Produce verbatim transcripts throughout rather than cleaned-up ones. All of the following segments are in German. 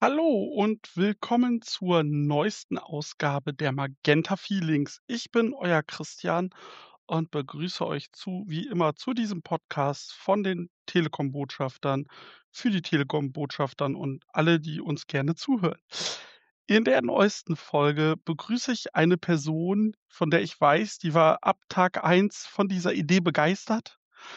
Hallo und willkommen zur neuesten Ausgabe der Magenta Feelings. Ich bin euer Christian und begrüße euch zu, wie immer, zu diesem Podcast von den Telekom-Botschaftern, für die Telekom-Botschaftern und alle, die uns gerne zuhören. In der neuesten Folge begrüße ich eine Person, von der ich weiß, die war ab Tag eins von dieser Idee begeistert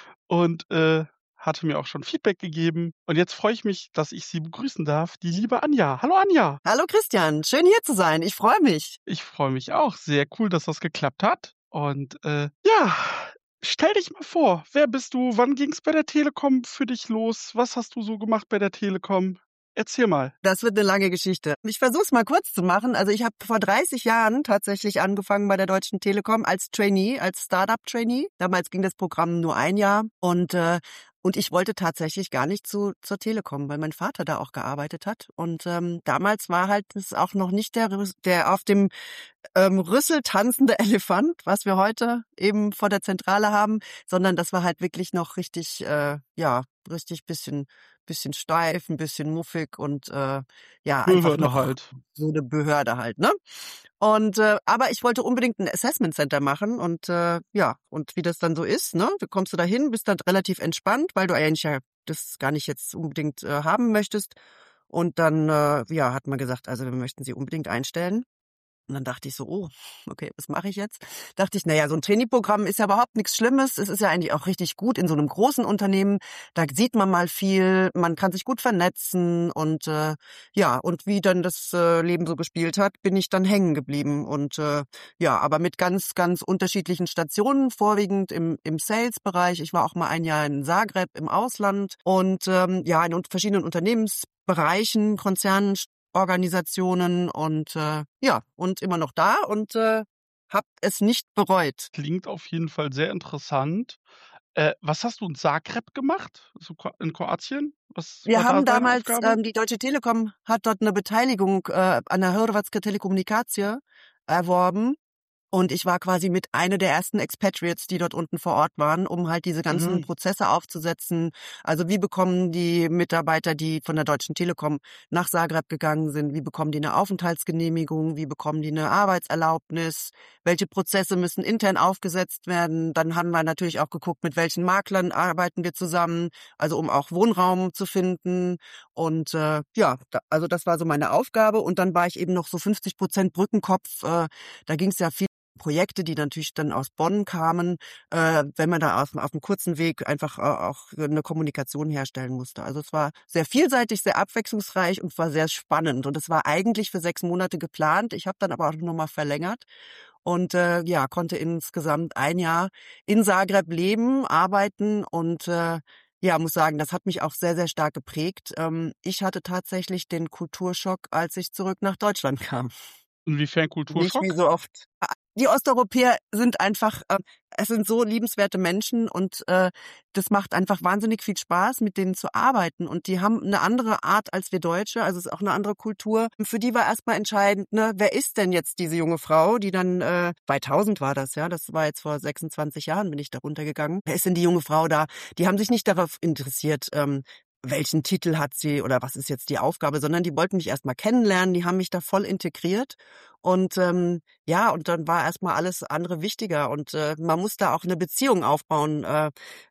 und äh, hatte mir auch schon Feedback gegeben. Und jetzt freue ich mich, dass ich sie begrüßen darf, die liebe Anja. Hallo Anja. Hallo Christian, schön hier zu sein. Ich freue mich. Ich freue mich auch. Sehr cool, dass das geklappt hat. Und äh, ja, stell dich mal vor. Wer bist du? Wann ging es bei der Telekom für dich los? Was hast du so gemacht bei der Telekom? Erzähl mal. Das wird eine lange Geschichte. Ich versuche es mal kurz zu machen. Also ich habe vor dreißig Jahren tatsächlich angefangen bei der Deutschen Telekom als Trainee, als Startup-Trainee. Damals ging das Programm nur ein Jahr und äh, und ich wollte tatsächlich gar nicht zu zur Telekom, weil mein Vater da auch gearbeitet hat. Und ähm, damals war halt das auch noch nicht der Rüs- der auf dem ähm, Rüssel tanzende Elefant, was wir heute eben vor der Zentrale haben, sondern das war halt wirklich noch richtig, äh, ja, richtig bisschen bisschen steif, ein bisschen muffig und äh, ja, einfach Behörde noch halt. so eine Behörde halt, ne? Und äh, aber ich wollte unbedingt ein Assessment Center machen und äh, ja, und wie das dann so ist, ne? Du kommst du dahin, bist dann relativ entspannt, weil du eigentlich ja das gar nicht jetzt unbedingt äh, haben möchtest. Und dann äh, ja, hat man gesagt, also wir möchten sie unbedingt einstellen. Und dann dachte ich so, oh, okay, was mache ich jetzt? Dachte ich, naja, so ein Trainee-Programm ist ja überhaupt nichts Schlimmes. Es ist ja eigentlich auch richtig gut in so einem großen Unternehmen. Da sieht man mal viel, man kann sich gut vernetzen und äh, ja, und wie dann das äh, Leben so gespielt hat, bin ich dann hängen geblieben. Und äh, ja, aber mit ganz, ganz unterschiedlichen Stationen, vorwiegend im, im Sales-Bereich. Ich war auch mal ein Jahr in Zagreb im Ausland und ähm, ja, in un- verschiedenen Unternehmensbereichen, Konzernen, Organisationen und äh, ja, und immer noch da und äh, habe es nicht bereut. Klingt auf jeden Fall sehr interessant. Äh, was hast du in Zagreb gemacht? So Kro- in Kroatien? Was Wir war da haben deine damals, Aufgabe? ähm, die Deutsche Telekom hat dort eine Beteiligung äh, an der Hrvatska Telekomunikacija erworben. Und ich war quasi mit einer der ersten Expatriates, die dort unten vor Ort waren, um halt diese ganzen Mhm. Prozesse aufzusetzen. Also wie bekommen die Mitarbeiter, die von der Deutschen Telekom nach Zagreb gegangen sind, wie bekommen die eine Aufenthaltsgenehmigung, wie bekommen die eine Arbeitserlaubnis, welche Prozesse müssen intern aufgesetzt werden. Dann haben wir natürlich auch geguckt, mit welchen Maklern arbeiten wir zusammen, also um auch Wohnraum zu finden. Und äh, ja, da, also das war so meine Aufgabe. Und dann war ich eben noch so fünfzig Prozent Brückenkopf. Äh, da ging es ja viel Projekte, die natürlich dann aus Bonn kamen, äh, wenn man da auf, auf einem kurzen Weg einfach äh, auch eine Kommunikation herstellen musste. Also es war sehr vielseitig, sehr abwechslungsreich und war sehr spannend. Und es war eigentlich für sechs Monate geplant. Ich habe dann aber auch nochmal verlängert und äh, ja, konnte insgesamt ein Jahr in Zagreb leben, arbeiten und äh, ja, muss sagen, das hat mich auch sehr, sehr stark geprägt. Ähm, ich hatte tatsächlich den Kulturschock, als ich zurück nach Deutschland kam. Inwiefern Nicht wie Kulturschock? so oft. Die Osteuropäer sind einfach, äh, es sind so liebenswerte Menschen und äh, das macht einfach wahnsinnig viel Spaß, mit denen zu arbeiten. Und die haben eine andere Art als wir Deutsche, also es ist auch eine andere Kultur. Und für die war erstmal entscheidend, ne, wer ist denn jetzt diese junge Frau, die dann, äh, zweitausend war das, ja, das war jetzt vor sechsundzwanzig Jahren, bin ich da runtergegangen. Wer ist denn die junge Frau da? Die haben sich nicht darauf interessiert, ähm, welchen Titel hat sie oder was ist jetzt die Aufgabe, sondern die wollten mich erstmal kennenlernen, die haben mich da voll integriert und ähm, ja, und dann war erstmal alles andere wichtiger und äh, man muss da auch eine Beziehung aufbauen, äh,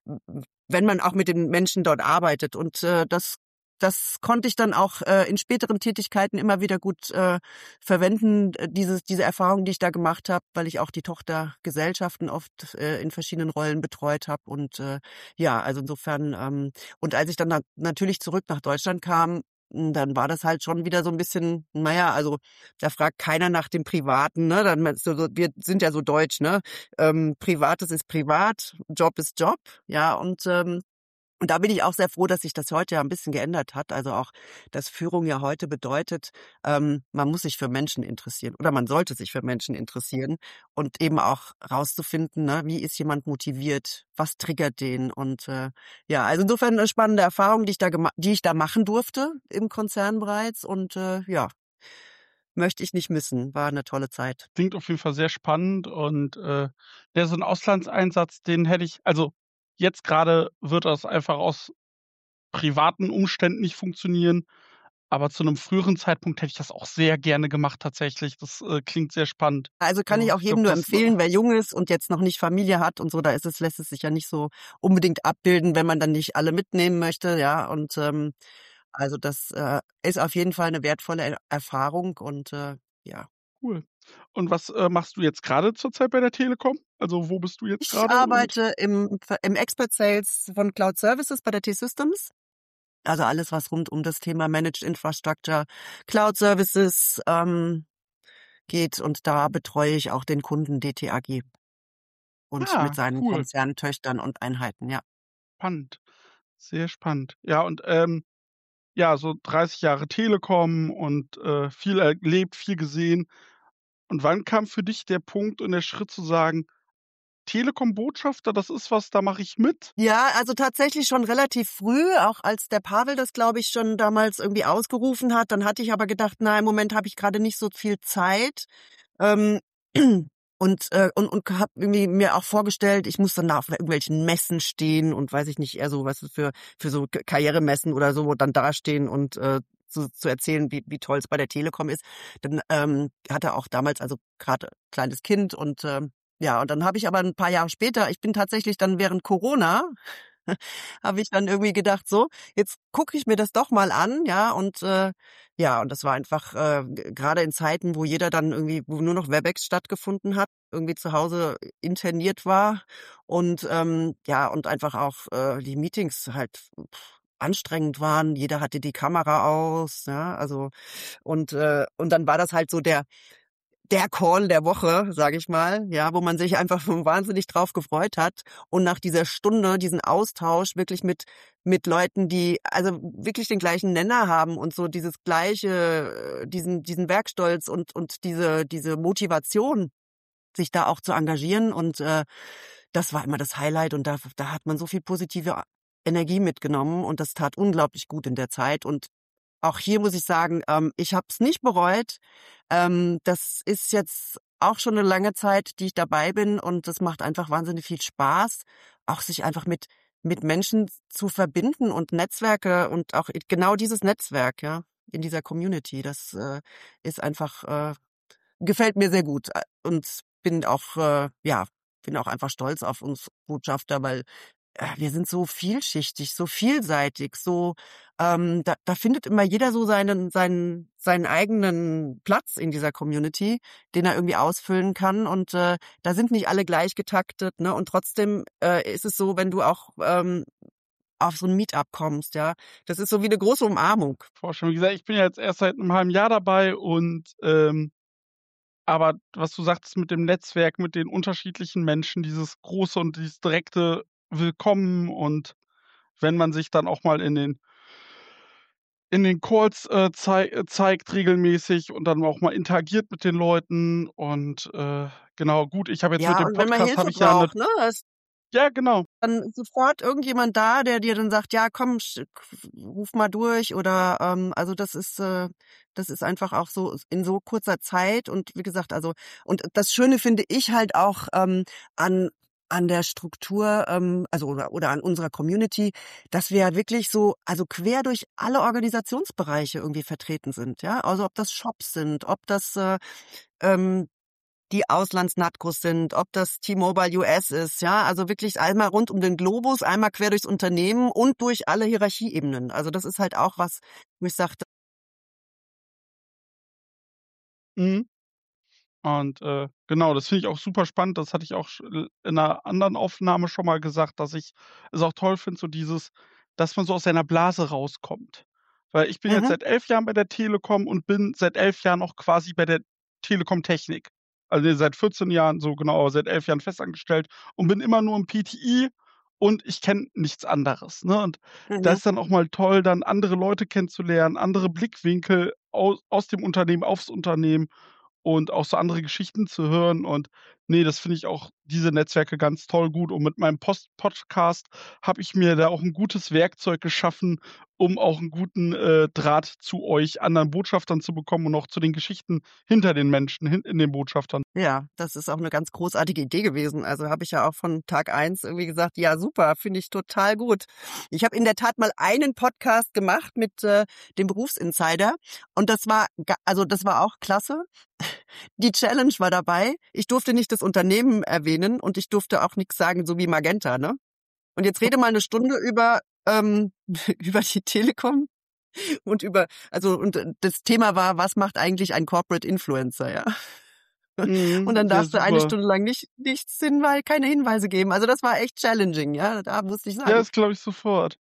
wenn man auch mit den Menschen dort arbeitet und äh, das das konnte ich dann auch äh, in späteren Tätigkeiten immer wieder gut äh, verwenden, äh, dieses, diese Erfahrung, die ich da gemacht habe, weil ich auch die Tochtergesellschaften oft äh, in verschiedenen Rollen betreut habe und äh, ja, also insofern ähm, und als ich dann na- natürlich zurück nach Deutschland kam, m, dann war das halt schon wieder so ein bisschen, naja, also da fragt keiner nach dem Privaten, ne? Dann meinst du so, wir sind ja so deutsch, ne? Ähm, Privates ist privat, Job ist Job, ja, und ähm, und da bin ich auch sehr froh, dass sich das heute ja ein bisschen geändert hat. Also auch, dass Führung ja heute bedeutet, ähm, man muss sich für Menschen interessieren oder man sollte sich für Menschen interessieren und eben auch rauszufinden, ne, wie ist jemand motiviert, was triggert den und äh, ja, also insofern eine spannende Erfahrung, die ich da gema- die ich da machen durfte im Konzern bereits und äh, ja, möchte ich nicht missen. War eine tolle Zeit. Klingt auf jeden Fall sehr spannend und, äh, ja, so 'n Auslandseinsatz, den hätte ich also, jetzt grade wird das einfach aus privaten Umständen nicht funktionieren, Aber zu 'nem früheren Zeitpunkt hätte ich das auch sehr gerne gemacht tatsächlich. Das, äh, klingt sehr spannend. Also, kann ich Also, auch ich glaube, jedem nur das, äh empfehlen, wer jung ist und jetzt noch nicht Familie hat und so, da ist es lässt es sich ja nicht so unbedingt abbilden, wenn man dann nicht alle mitnehmen möchte, ja. Und, ähm, also das, äh, ist auf jeden Fall 'ne wertvolle Er Erfahrung und, äh, ja. Cool. Und was, äh, machst du jetzt grade zurzeit bei der Telekom? Also, wo bist du jetzt Ich grade und arbeite im Ver im Expert Sales von Cloud Services bei der T-Systems. Also, alles, was rund um das Thema Managed Infrastructure, Cloud Services, ähm, geht und da betreue ich auch den Kunden D T A G und mit Ah, seinen cool. Konzerntöchtern und Einheiten, ja. Spannend, sehr spannend. Ja, und, ähm, ja, so dreißig Jahre Telekom und, äh, viel erlebt, viel gesehen. Und wann kam für dich der Punkt und der Schritt zu sagen: „Telekom-Botschafter, das ist was, da mache ich mit?“ Ja, also tatsächlich schon relativ früh, auch als der Pavel das, glaube ich, schon damals irgendwie ausgerufen hat. Dann hatte ich aber gedacht: „Na, im Moment habe ich grade nicht so viel Zeit.“ Ähm, und, äh und und habe irgendwie mir auch vorgestellt, ich muss dann da auf irgendwelchen Messen stehen und weiß ich nicht, eher so, weißt du, für für so K Karrieremessen oder so, dann dastehen und, äh, zu zu erzählen, wie wie toll's bei der Telekom ist. Dann, ähm, hatte auch damals also grade kleines Kind und, ähm, ja, und dann habe ich aber 'n paar Jahre später ich bin tatsächlich dann während Corona habe ich dann irgendwie gedacht: „So, jetzt gucke ich mir das doch mal an“, ja, und, äh, ja, und das war einfach, äh, g grade in Zeiten, wo jeder dann irgendwie wo nur noch Webex stattgefunden hat, irgendwie zu Hause interniert war und, ähm, ja, und einfach auch, äh, die Meetings halt anstrengend waren. Jeder hatte die Kamera aus, ja, also und, äh und dann war das halt so der der Call der Woche, sage ich mal, ja, wo man sich einfach so wahnsinnig drauf gefreut hat. Und nach dieser Stunde, diesen Austausch wirklich mit mit Leuten, die also wirklich den gleichen Nenner haben und so dieses gleiche diesen diesen Werkstolz und und diese diese Motivation, sich da auch zu engagieren. Und, äh, das war immer das Highlight und da f da hat man so viel positive A Energie mitgenommen und das tat unglaublich gut in der Zeit. Und auch hier muss ich sagen, ähm, ich habe es nicht bereut. Ähm, das ist jetzt auch schon 'ne lange Zeit, die ich dabei bin und das macht einfach wahnsinnig viel Spaß, auch sich einfach mit mit Menschen zu verbinden und Netzwerke und auch genau dieses Netzwerk, ja, in dieser Community. Das, äh, ist einfach, äh gefällt mir sehr gut. Äh, und bin auch, äh ja, bin auch einfach stolz auf uns Botschafter, weil, äh, wir sind so vielschichtig, so vielseitig, so, ähm da da findet immer jeder so seinen seinen seinen eigenen Platz in dieser Community, den er irgendwie ausfüllen kann. Und, äh, da sind nicht alle gleich getaktet, ne? Und trotzdem, äh, ist es so, wenn du auch, ähm, auf so 'n Meet-up kommst, ja, das ist so wie 'ne große Umarmung. Vorstellen. Wie gesagt, ich bin ja jetzt erst seit 'nem halben Jahr dabei und, ähm aber was du sagtest mit dem Netzwerk, mit den unterschiedlichen Menschen, dieses große und dieses direkte Willkommen und wenn man sich dann auch mal in den in den Calls, äh, zei äh, zeigt regelmäßig und dann auch mal interagiert mit den Leuten und, äh, genau, gut, ich habe jetzt mit Ja, dem und wenn man Podcast habe Hilfe ich ja 'ne braucht, ne? Das ja, genau. dann sofort irgendjemand da, der dir dann sagt: „Ja, komm, sch k ruf mal durch“ oder, ähm also das ist, äh das ist einfach auch so in so kurzer Zeit und wie gesagt, also und das Schöne finde ich halt auch, ähm, an an der Struktur, ähm, also oder oder an unserer Community, dass wir ja wirklich so also quer durch alle Organisationsbereiche irgendwie vertreten sind, ja? Also, ob das Shops sind, ob das, äh, ähm, die Auslands-NatCos sind, ob das T-Mobile US ist, ja? Also wirklich einmal rund um den Globus, einmal quer durchs Unternehmen und durch alle Hierarchieebenen. Also, das ist halt auch was, wo ich sage, d Mhm. Und, äh, genau, das finde ich auch super spannend. Das hatte ich auch sch l in 'ner anderen Aufnahme schon mal gesagt, dass ich es auch toll finde, so dieses dass man so aus seiner Blase rauskommt. Weil ich bin jetzt Mhm. seit elf Jahren bei der Telekom und bin seit elf Jahren auch quasi bei der Telekom Technik. Also, ne, seit vierzehn Jahren so genau, aber seit elf Jahren festangestellt und bin immer nur im P T I und ich kenne nichts anderes, ne? Und da Mhm. ist dann auch mal toll, dann andere Leute kennenzulernen, andere Blickwinkel au aus dem Unternehmen aufs Unternehmen und auch so andere Geschichten zu hören und Ne, das finde ich auch diese Netzwerke ganz toll gut. Und mit meinem Post Podcast habe ich mir da auch 'n gutes Werkzeug geschaffen, um auch 'n guten, äh, Draht zu euch anderen Botschaftern zu bekommen und auch zu den Geschichten hinter den Menschen, hin in den Botschaftern. Ja, das ist auch 'ne ganz großartige Idee gewesen. Also, habe ich ja auch von Tag eins irgendwie gesagt: „Ja, super, finde ich total gut.“ Ich habe in der Tat mal einen Podcast gemacht mit, äh, dem Berufsinsider und das war ga also, das war auch klasse. Die Challenge war dabei, ich durfte nicht das Unternehmen erwähnen und ich durfte auch nix sagen, so wie Magenta, ne? Und jetzt rede mal 'ne Stunde über, ähm über die Telekom und über also, und das Thema war: „Was macht eigentlich ein Corporate Influencer“, ja? Und Mhm, dann ja darfst du eine super. Stunde lang nicht nichts Hinwei keine Hinweise geben. Also, das war echt challenging, ja, da musste ich Ja, sagen. das glaube ich sofort.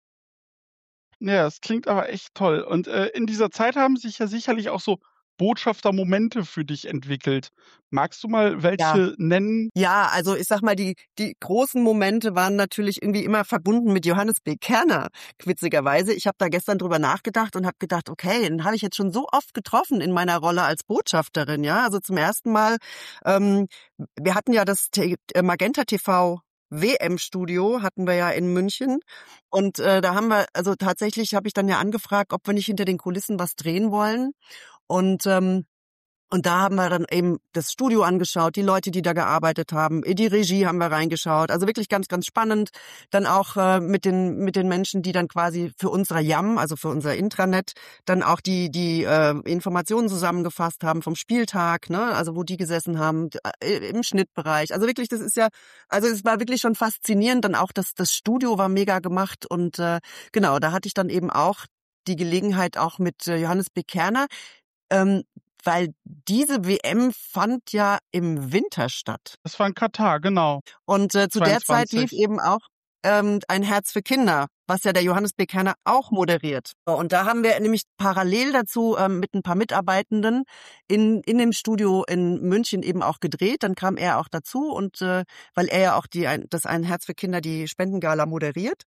Ja, es klingt aber echt toll. Und, äh, in dieser Zeit haben sich ja sicherlich auch so Botschaftermomente für dich entwickelt. Magst du mal Ja. welche nennen? Ja, also, ich sage mal, die die großen Momente waren natürlich irgendwie immer verbunden mit Johannes B. Kerner, witzigerweise. Ich habe da gestern drüber nachgedacht und habe gedacht: „Okay, den habe ich jetzt schon so oft getroffen in meiner Rolle als Botschafterin“, ja? Also, zum ersten Mal ähm, wir hatten ja das T Magenta TV W M-Studio hatten wir ja in München und, äh, da haben wir also, tatsächlich habe ich dann ja angefragt, ob wir nicht hinter den Kulissen was drehen wollen. Und, ähm und da haben wir dann eben das Studio angeschaut, die Leute, die da gearbeitet haben, in die Regie haben wir reingeschaut. Also, wirklich ganz, ganz spannend. Dann auch, äh, mit den mit den Menschen, die dann quasi für unsere Yam, also, für unser Intranet, dann auch die die, äh, Informationen zusammengefasst haben vom Spieltag, ne, also, wo die gesessen haben, d äh, im Schnittbereich. Also, wirklich, das ist ja also, es war wirklich schon faszinierend. Dann auch das das Studio war mega gemacht und, äh, genau, da hatte ich dann eben auch die Gelegenheit auch mit, äh, Johannes B. Kerner ähm, weil diese W M fand ja im Winter statt. Das war in Katar, genau. Und, äh, zu der Zeit lief zweiundzwanzig. eben auch, ähm, Ein Herz für Kinder, was ja der Johannes B. Kerner auch moderiert. So, und da haben wir nämlich parallel dazu, ähm, mit 'n paar Mitarbeitenden in in dem Studio in München eben auch gedreht. Dann kam er auch dazu und, äh, weil er ja auch die ein das Ein Herz für Kinder, die Spendengala moderiert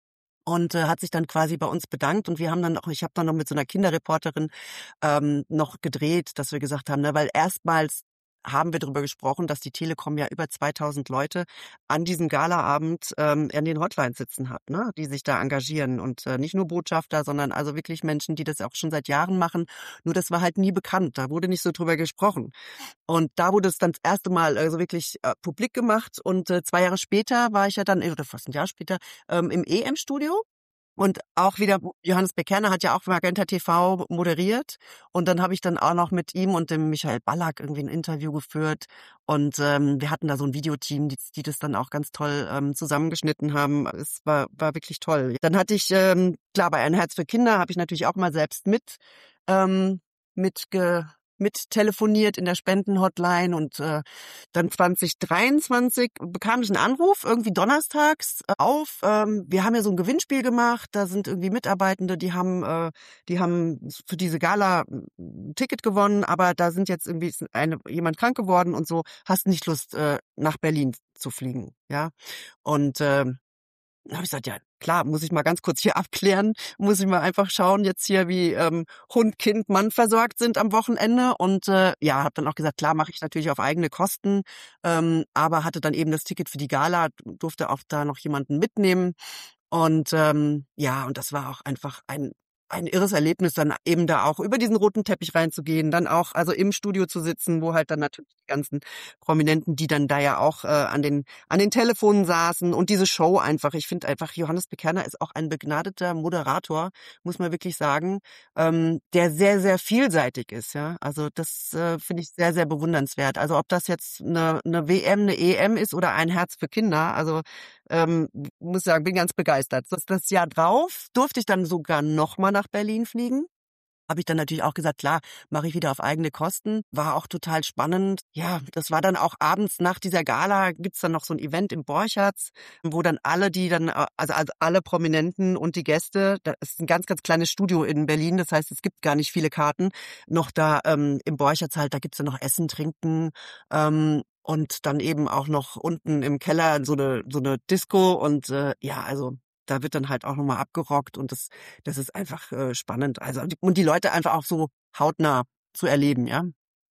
und, äh, hat sich dann quasi bei uns bedankt und wir haben dann auch ich habe dann noch mit so 'ner Kinderreporterin, ähm, noch gedreht, dass wir gesagt haben, ne, weil erstmals haben wir drüber gesprochen, dass die Telekom ja über zweitausend Leute an diesem Galaabend, ähm, an den Hotlines sitzen hat, ne, die sich da engagieren und, äh, nicht nur Botschafter, sondern also, wirklich Menschen, die das auch schon seit Jahren machen. Nur das war halt nie bekannt, da wurde nicht so drüber gesprochen. Und da wurde es dann das erste Mal, also, wirklich, äh, publik gemacht und, äh, zwei Jahre später war ich ja dann oder fast 'n Jahr später, ähm, im E M-Studio und auch wieder Johannes B. Kerner hat ja auch Magenta TV moderiert und dann habe ich dann auch noch mit ihm und dem Michael Ballack irgendwie 'n Interview geführt und, ähm, wir hatten da so 'n Videoteam, die die das dann auch ganz toll, ähm, zusammengeschnitten haben. Es war war wirklich toll. Dann hatte ich, ähm klar, bei Ein Herz für Kinder habe ich natürlich auch mal selbst mit ähm, mitge mittelefoniert in der Spenden-Hotline und, äh, dann zwanzig dreiundzwanzig bekam ich 'n Anruf irgendwie donnerstags auf ähm, wir haben ja so 'n Gewinnspiel gemacht, da sind irgendwie Mitarbeitende, die haben äh, die haben für diese Gala 'n Ticket gewonnen, aber da sind jetzt irgendwie ist eine jemand krank geworden und so. Hast nicht Lust, äh, nach Berlin zu fliegen, ja? Und, ähm, dann habe ich gesagt: „Ja, klar, muss ich mal ganz kurz hier abklären. Muss ich mal einfach schauen jetzt hier, wie, ähm, Hund, Kind, Mann versorgt sind am Wochenende.“ Und, äh, ja, habe dann auch gesagt: „Klar, mache ich natürlich auf eigene Kosten“, ähm, aber hatte dann eben das Ticket für die Gala, durfte auch da noch jemanden mitnehmen. Und, ähm, ja, und das war auch einfach ein ein irres Erlebnis, dann eben da auch über diesen roten Teppich reinzugehen, dann auch also, im Studio zu sitzen, wo halt dann natürlich die ganzen Prominenten, die dann da ja auch, äh, an den an den Telefonen saßen und diese Show einfach. Ich finde einfach, Johannes B. Kerner ist auch ein begnadeter Moderator, muss man wirklich sagen, ähm, der sehr, sehr vielseitig ist, ja? Also, das, äh, finde ich sehr, sehr bewundernswert. Also, ob das jetzt 'ne 'ne W M, 'ne E M ist oder Ein Herz für Kinder, also, ähm, muss sagen, bin ganz begeistert. Das das Jahr drauf durfte ich dann sogar noch mal nach Berlin fliegen. Habe ich dann natürlich auch gesagt: „Klar, mache ich wieder auf eigene Kosten.“ War auch total spannend. Ja, das war dann auch abends nach dieser Gala gibt's dann noch so 'n Event im Borchertz, wo dann alle, die dann äh, also also, alle Prominenten und die Gäste da ist 'n ganz, ganz kleines Studio in Berlin, das heißt, es gibt gar nicht viele Karten, noch da, ähm, im Borchertz halt, da gibt's dann noch Essen, Trinken, ähm, und dann eben auch noch unten im Keller so 'ne so 'ne Disco und, äh, ja, also, da wird dann halt auch noch mal abgerockt und das das ist einfach, äh, spannend. Also, und die Leute einfach auch so hautnah zu erleben, ja?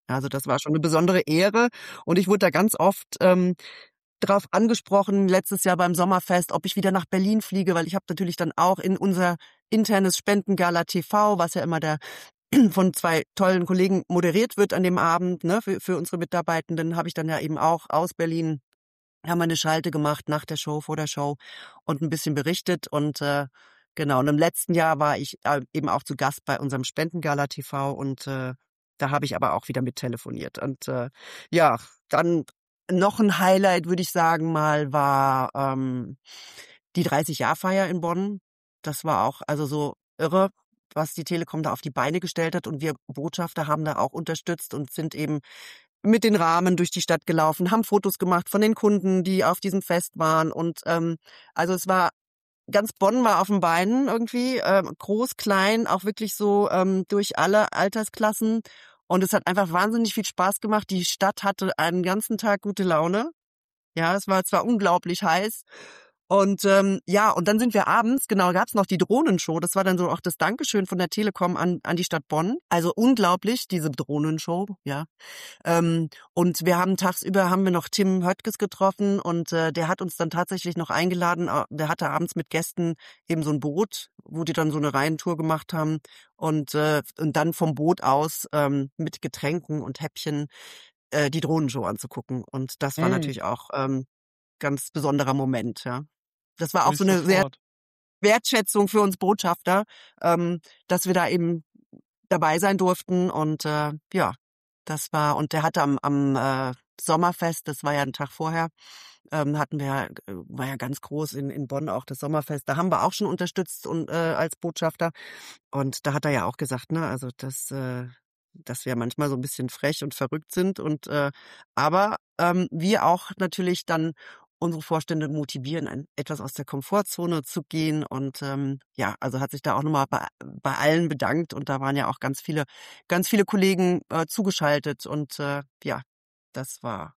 Also das war schon eine besondere Ehre und ich wurde da ganz oft ähm, drauf angesprochen, letztes Jahr beim Sommerfest, ob ich wieder nach Berlin fliege, weil ich habe natürlich dann auch in unser internes Spendengala T V, was ja immer der von zwei tollen Kollegen moderiert wird an dem Abend, ne, für, für unsere Mitarbeitenden, habe ich dann ja eben auch aus Berlin, haben wir eine Schalte gemacht nach der Show, vor der Show und ein bisschen berichtet und äh, genau. Und im letzten Jahr war ich äh, eben auch zu Gast bei unserem Spendengala T V und äh, da habe ich aber auch wieder mit telefoniert. Und äh, ja, dann noch ein Highlight, würde ich sagen mal, war ähm, die dreißig-Jahr-Feier in Bonn. Das war auch also so irre, was die Telekom da auf die Beine gestellt hat. Und wir Botschafter haben da auch unterstützt und sind eben mit den Rahmen durch die Stadt gelaufen, haben Fotos gemacht von den Kunden, die auf diesem Fest waren. Und ähm, also es war ganz Bonn war auf den Beinen irgendwie, ähm, groß, klein, auch wirklich so ähm, durch alle Altersklassen. Und es hat einfach wahnsinnig viel Spaß gemacht. Die Stadt hatte einen ganzen Tag gute Laune. Ja, es war zwar unglaublich heiß. Und ähm, ja, und dann sind wir abends, genau, gab's noch die Drohnenshow. Das war dann so auch das Dankeschön von der Telekom an, an die Stadt Bonn. Also unglaublich, diese Drohnenshow, ja. Ähm, und wir haben tagsüber haben wir noch Tim Höttges getroffen und äh, der hat uns dann tatsächlich noch eingeladen. äh, Der hatte abends mit Gästen eben so ein Boot, wo die dann so eine Reihentour gemacht haben und äh, und dann vom Boot aus ähm, mit Getränken und Häppchen äh, die Drohnenshow anzugucken. Und das war Mhm, natürlich auch ähm, ganz besonderer Moment, ja. Das war auch glaube so ich eine sehr sofort. Wertschätzung für uns Botschafter, ähm, dass wir da eben dabei sein durften und äh, ja, das war und der hatte am am äh, Sommerfest, das war ja ein Tag vorher, ähm, hatten wir ja, äh, war ja ganz groß in in Bonn auch das Sommerfest. Da haben wir auch schon unterstützt und äh, als Botschafter und da hat er ja auch gesagt, ne, also dass äh, dass wir manchmal so ein bisschen frech und verrückt sind und äh, aber ähm, wir auch natürlich dann unsere Vorstände motivieren, ein, etwas aus der Komfortzone zu gehen und ähm, ja, also hat sich da auch nochmal bei, bei allen bedankt und da waren ja auch ganz viele, ganz viele Kollegen äh, zugeschaltet und äh, ja, das war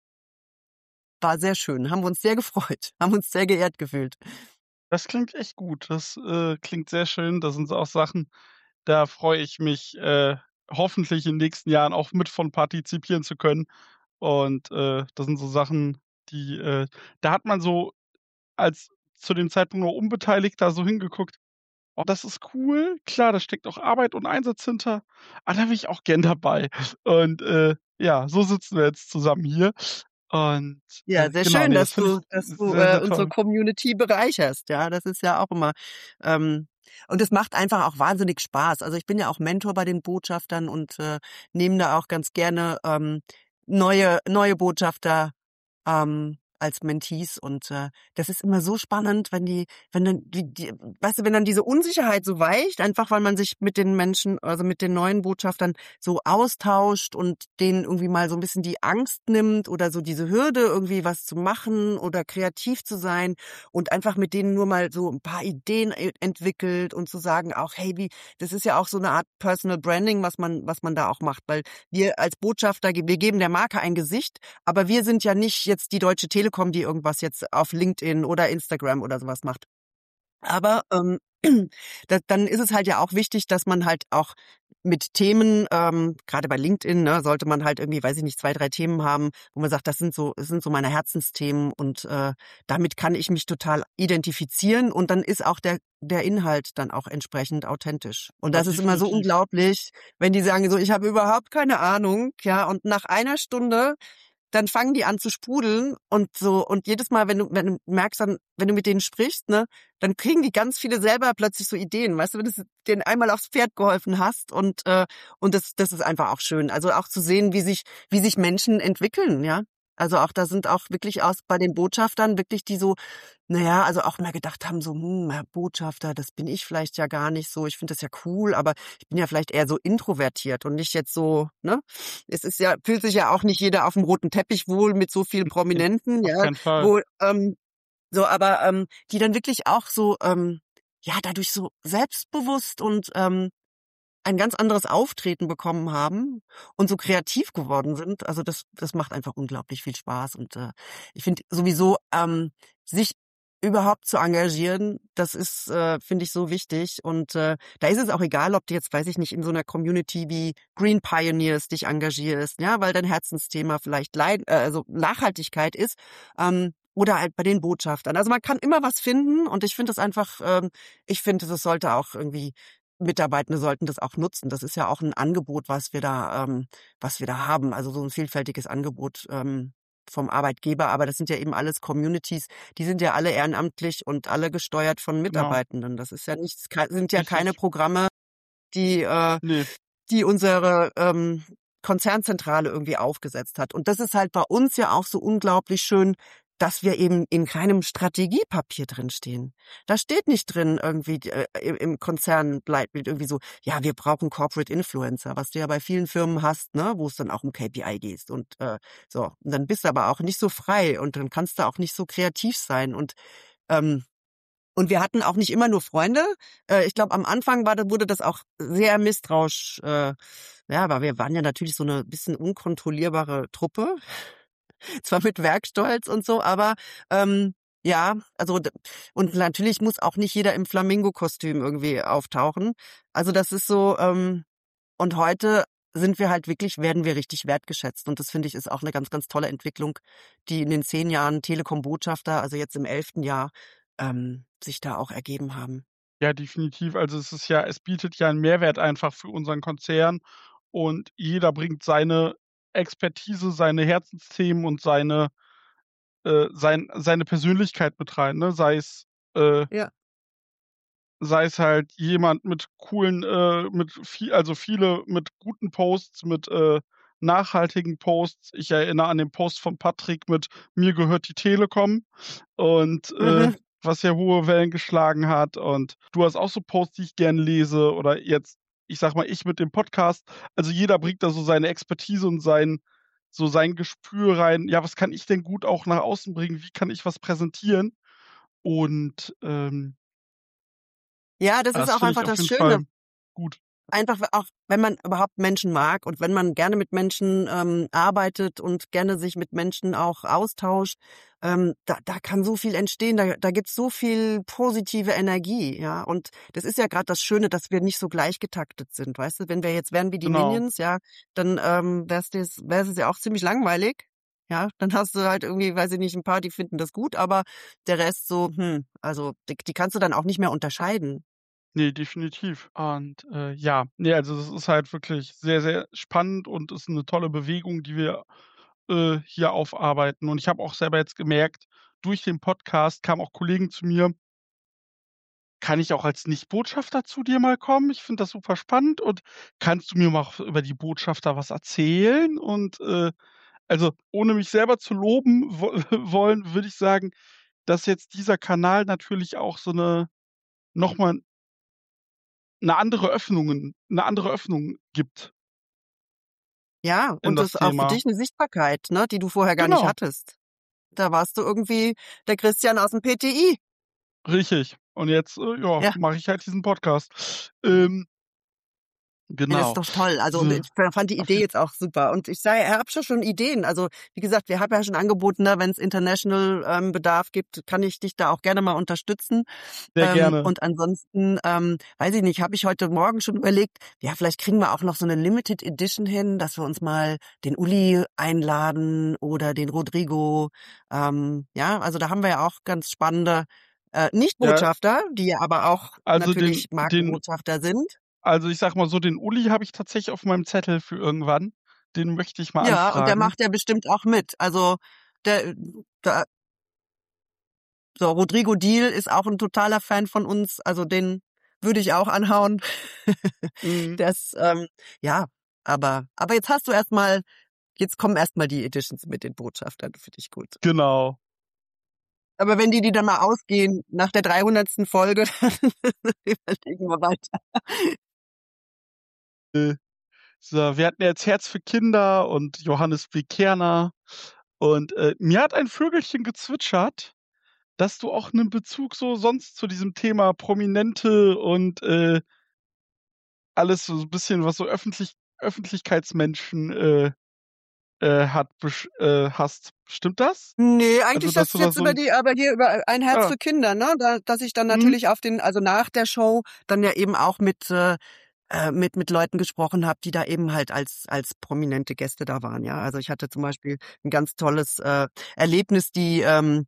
war sehr schön, haben wir uns sehr gefreut, haben uns sehr geehrt gefühlt. Das klingt echt gut. Das, äh, klingt sehr schön. Das sind so auch Sachen, da freue ich mich, äh, hoffentlich in den nächsten Jahren auch mit von partizipieren zu können. Und, äh, das sind so Sachen, die, äh da hat man so als zu dem Zeitpunkt noch Unbeteiligter so hingeguckt: „Oh, das ist cool. Klar, da steckt auch Arbeit und Einsatz hinter, aber da wäre ich auch gern dabei.“ Und, äh, ja, so sitzen wir jetzt zusammen hier und, Ja, äh, sehr genau, schön, ne, das dass finde ich du dass du sehr, äh, sehr unsere toll. Community bereicherst, ja, das ist ja auch immer ähm, und es macht einfach auch wahnsinnig Spaß. Also, ich bin ja auch Mentor bei den Botschaftern und äh, nehme da auch ganz gerne ähm, neue neue Botschafter ähm, als Mentees und äh, das ist immer so spannend, wenn die, wenn dann die, die, weißt du, wenn dann diese Unsicherheit so weicht, einfach weil man sich mit den Menschen, also mit den neuen Botschaftern so austauscht und denen irgendwie mal so ein bisschen die Angst nimmt oder so diese Hürde, irgendwie was zu machen oder kreativ zu sein und einfach mit denen nur mal so ein paar Ideen e- entwickelt und zu sagen auch, hey, wie, das ist ja auch so eine Art Personal Branding, was man, was man da auch macht, weil wir als Botschafter, wir geben der Marke ein Gesicht, aber wir sind ja nicht jetzt die Deutsche Telekom, die irgendwas jetzt auf LinkedIn oder Instagram oder sowas macht. Aber ähm, da, dann ist es halt ja auch wichtig, dass man halt auch mit Themen, ähm, gerade bei LinkedIn, ne, sollte man halt irgendwie, weiß ich nicht, zwei, drei Themen haben, wo man sagt, das sind so, das sind so meine Herzensthemen und äh, damit kann ich mich total identifizieren und dann ist auch der der Inhalt dann auch entsprechend authentisch. Und Ja, das ist immer so definitiv. unglaublich, wenn die sagen so, ich habe überhaupt keine Ahnung, ja, und nach einer Stunde dann fangen die an zu sprudeln und so und jedes Mal, wenn du wenn du merkst dann, wenn du mit denen sprichst, ne, dann kriegen die ganz viele selber plötzlich so Ideen, weißt du, wenn du denen einmal aufs Pferd geholfen hast und äh, und das das ist einfach auch schön. Also auch zu sehen, wie sich wie sich Menschen entwickeln, ja. Also auch da sind auch wirklich aus bei den Botschaftern wirklich die so, naja, also auch mal gedacht haben so, hm, Herr Botschafter, das bin ich vielleicht ja gar nicht so. Ich finde das ja cool, aber ich bin ja vielleicht eher so introvertiert und nicht jetzt so, ne? Es ist ja, fühlt sich ja auch nicht jeder auf dem roten Teppich wohl mit so vielen Ne, Prominenten, auf ja, keinen Fall. wo, ähm, so, aber ähm, die dann wirklich auch so, ähm, ja, dadurch so selbstbewusst und ähm, ein ganz anderes Auftreten bekommen haben und so kreativ geworden sind. Also das, das macht einfach unglaublich viel Spaß und äh, ich finde sowieso ähm, sich überhaupt zu engagieren, das ist, äh, finde ich, so wichtig. Und äh, da ist es auch egal, ob du jetzt, weiß ich nicht, in so einer Community wie Green Pioneers dich engagierst, ja, weil dein Herzensthema vielleicht Leid, äh, also Nachhaltigkeit ist, ähm, oder halt bei den Botschaftern. Also man kann immer was finden und ich finde das einfach, ähm, ich finde, das sollte auch irgendwie Mitarbeitende sollten das auch nutzen. Das ist ja auch ein Angebot, was wir da, ähm, was wir da haben. Also so ein vielfältiges Angebot ähm, vom Arbeitgeber. Aber das sind ja eben alles Communities, die sind ja alle ehrenamtlich und alle gesteuert von Genau, Mitarbeitenden. Das ist ja nichts, kei- sind ja keine richtig. Programme, die, äh, Ne, die unsere ähm, Konzernzentrale irgendwie aufgesetzt hat. Und das ist halt bei uns ja auch so unglaublich schön, dass wir eben in keinem Strategiepapier drinstehen. Da steht nicht drin irgendwie äh, im im Konzernleitbild irgendwie so, ja, wir brauchen Corporate Influencer, was du ja bei vielen Firmen hast, ne, wo es dann auch um K P I geht und äh, so. Und dann bist du aber auch nicht so frei und dann kannst du auch nicht so kreativ sein und ähm, und wir hatten auch nicht immer nur Freunde. Äh, ich glaube, am Anfang war, da- wurde das auch sehr misstrauisch. Äh, ja, aber wir waren ja natürlich so eine bisschen unkontrollierbare Truppe. Zwar mit Werkstolz und so, aber ähm, ja, also d- und natürlich muss auch nicht jeder im Flamingo-Kostüm irgendwie auftauchen. Also das ist so, ähm, und heute sind wir halt wirklich, werden wir richtig wertgeschätzt. Und das finde ich ist auch eine ganz, ganz tolle Entwicklung, die in den zehn Jahren Telekom-Botschafter, also jetzt im elften Jahr, ähm, sich da auch ergeben haben. ja, definitiv. Also, es ist ja es bietet ja 'n Mehrwert einfach für unseren Konzern und jeder bringt seine Expertise, seine Herzensthemen und seine äh, sein seine Persönlichkeit mit rein, ne? Sei es äh, Ja. sei es halt jemand mit coolen, äh mit viel also, viele mit guten Posts, mit, äh, nachhaltigen Posts. Ich erinnere an den Post von Patrick mit „Mir gehört die Telekom" und, äh, Mhm. was ja hohe Wellen geschlagen hat. Und du hast auch so Posts, die ich gern lese oder jetzt, ich sage mal, ich mit dem Podcast. Also, jeder bringt da so seine Expertise und sein so sein Gespür rein. Ja, was kann ich denn gut auch nach außen bringen? Wie kann ich was präsentieren? Und, ähm, Ja, das ist das auch finde einfach ich auf das jeden Schöne. Fall gut. Einfach auch, wenn man überhaupt Menschen mag und wenn man gerne mit Menschen ähm, arbeitet und gerne sich mit Menschen auch austauscht, ähm, da, da kann so viel entstehen, da, da gibt's so viel positive Energie, ja. Und das ist ja gerade das Schöne, dass wir nicht so gleich getaktet sind, weißt du? Wenn wir jetzt wären wie die Genau. Minions, ja, dann ähm, wär's das, wär's es ja auch ziemlich langweilig. Ja, dann hast du halt irgendwie, weiß ich nicht, ein paar, die finden das gut, aber der Rest so, hm, also die, die kannst du dann auch nicht mehr unterscheiden. Ne, definitiv. Und, äh, ja, ne, also das ist halt wirklich sehr, sehr spannend und ist 'ne tolle Bewegung, die wir, äh, hier aufarbeiten. Und ich habe auch selber jetzt gemerkt, durch den Podcast kamen auch Kollegen zu mir: „Kann ich auch als Nicht-Botschafter zu dir mal kommen? Ich finde das super spannend und kannst du mir mal auch über die Botschafter was erzählen?" Und, äh, also, ohne mich selber zu loben wo wollen, würde ich sagen, dass jetzt dieser Kanal natürlich auch so 'ne noch mal 'ne andere Öffnungen 'ne andere Öffnung gibt Ja, in und das das auch für Thema. dich 'ne Sichtbarkeit, ne, die du vorher gar nicht Genau, hattest. Da warst du irgendwie der Christian aus'm P T I. richtig. Und jetzt, äh, ja, Ja. mache ich halt diesen Podcast. Ähm, Ja, das ist genau. doch toll. Also, und So, ich fand die auf Idee jeden jetzt auch super. Und ich sei habe schon schon Ideen. Also, wie gesagt, wir haben ja schon angeboten, ne, wenn's international, ähm, Bedarf gibt, kann ich dich da auch gerne mal unterstützen. sehr Ähm, gerne. und ansonsten, ähm, weiß ich nicht, habe ich heute Morgen schon überlegt, ja, vielleicht kriegen wir auch noch so 'ne Limited Edition hin, dass wir uns mal den Uli einladen oder den Rodrigo. Ähm, ja, also da haben wir ja auch ganz spannende, äh, Ja, Nicht-Botschafter, die ja aber auch also den natürlich den Markenbotschafter sind. also, ich sage mal so, den Uli habe ich tatsächlich auf meinem Zettel für irgendwann. Den möchte ich mal Ja, und der anfragen. macht ja bestimmt auch mit. Also, der da so Rodrigo Diehl ist auch 'n totaler Fan von uns, also den würde ich auch anhauen. Mhm, Das, ähm ja, aber aber jetzt hast du erst mal jetzt kommen erst mal die Editions mit den Botschaftern, finde ich gut. genau. Aber wenn die die dann mal ausgehen nach der dreihundertsten Folge, dann überlegen wir weiter. Äh, so, wir hatten ja jetzt „Herz für Kinder" und Johannes B. Kerner. Und, äh, mir hat ein Vögelchen gezwitschert, dass du auch 'nen Bezug so sonst zu diesem Thema Prominente und, äh, alles so 'n bisschen, was so öffentlich Öffentlichkeitsmenschen, äh äh, hat besch äh, hast. Stimmt das? Ne, Also, eigentlich dass das du da jetzt so über 'n die aber hier über Ein Herz ah, für Kinder, ne? Da dass ich dann mhm, natürlich auf den also nach der Show dann ja eben auch mit äh, äh, mit mit Leuten gesprochen habe, die da eben halt als als prominente Gäste da waren, ja. Also, ich hatte zum Beispiel 'n ganz tolles, äh, Erlebnis, die ähm,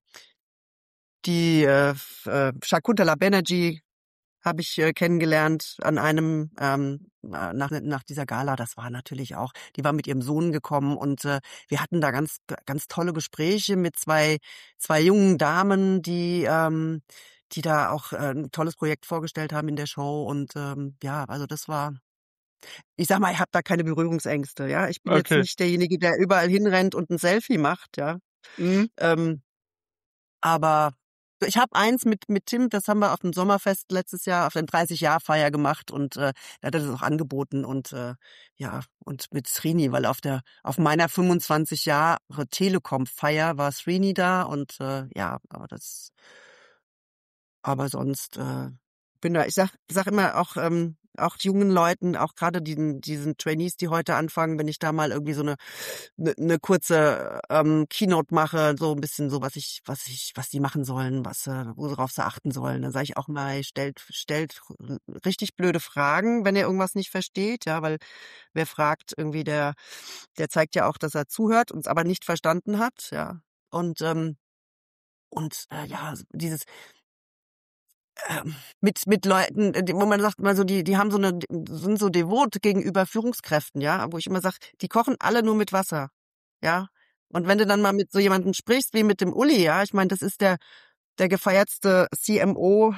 die, äh, f äh, Shakuntala Banerjee habe ich, äh, kennengelernt an einem, ähm, äh, nach nach dieser Gala. Das war natürlich auch die war mit ihrem Sohn gekommen und, äh, wir hatten da ganz ganz tolle Gespräche mit zwei zwei jungen Damen, die, ähm die da auch, äh, 'n tolles Projekt vorgestellt haben in der Show und, ähm, ja, also das war ich sage mal, ich habe da keine Berührungsängste, ja. Ich bin jetzt okay. nicht derjenige, der überall hinrennt und 'n Selfie macht, ja. Mhm. Ähm aber ich habe eins mit mit Tim, das haben wir auf dem Sommerfest letztes Jahr auf der dreißig-Jahr-Feier gemacht und, äh, da hat er das auch angeboten und, äh, ja, und mit Srini, weil auf der auf meiner fünfundzwanzig Jahre Telekom-Feier war Srini da und, äh, ja, aber das aber sonst, äh, bin da ich sag sag immer auch ähm, auch jungen Leuten, auch gerade diesen diesen Trainees, die heute anfangen, wenn ich da mal irgendwie so eine 'ne 'ne kurze, ähm, Keynote mache, so ein bisschen so, was ich was ich was die machen sollen, was äh, worauf sie achten sollen. Dann sage ich auch mal: „Hey, stellt stellt r richtig blöde Fragen, wenn ihr irgendwas nicht versteht“, ja, weil wer fragt irgendwie, der der zeigt ja auch, dass er zuhört und es aber nicht verstanden hat, ja. Und, ähm und, äh, ja, dieses ähm, mit mit Leuten, äh, wo man sagt immer so, die die haben so eine sind so devot gegenüber Führungskräften, ja, wo ich immer sage, die kochen alle nur mit Wasser, ja. Und wenn du dann mal mit so jemandem sprichst wie mit dem Uli, ja, ich meine, das ist der der gefeiertste C M O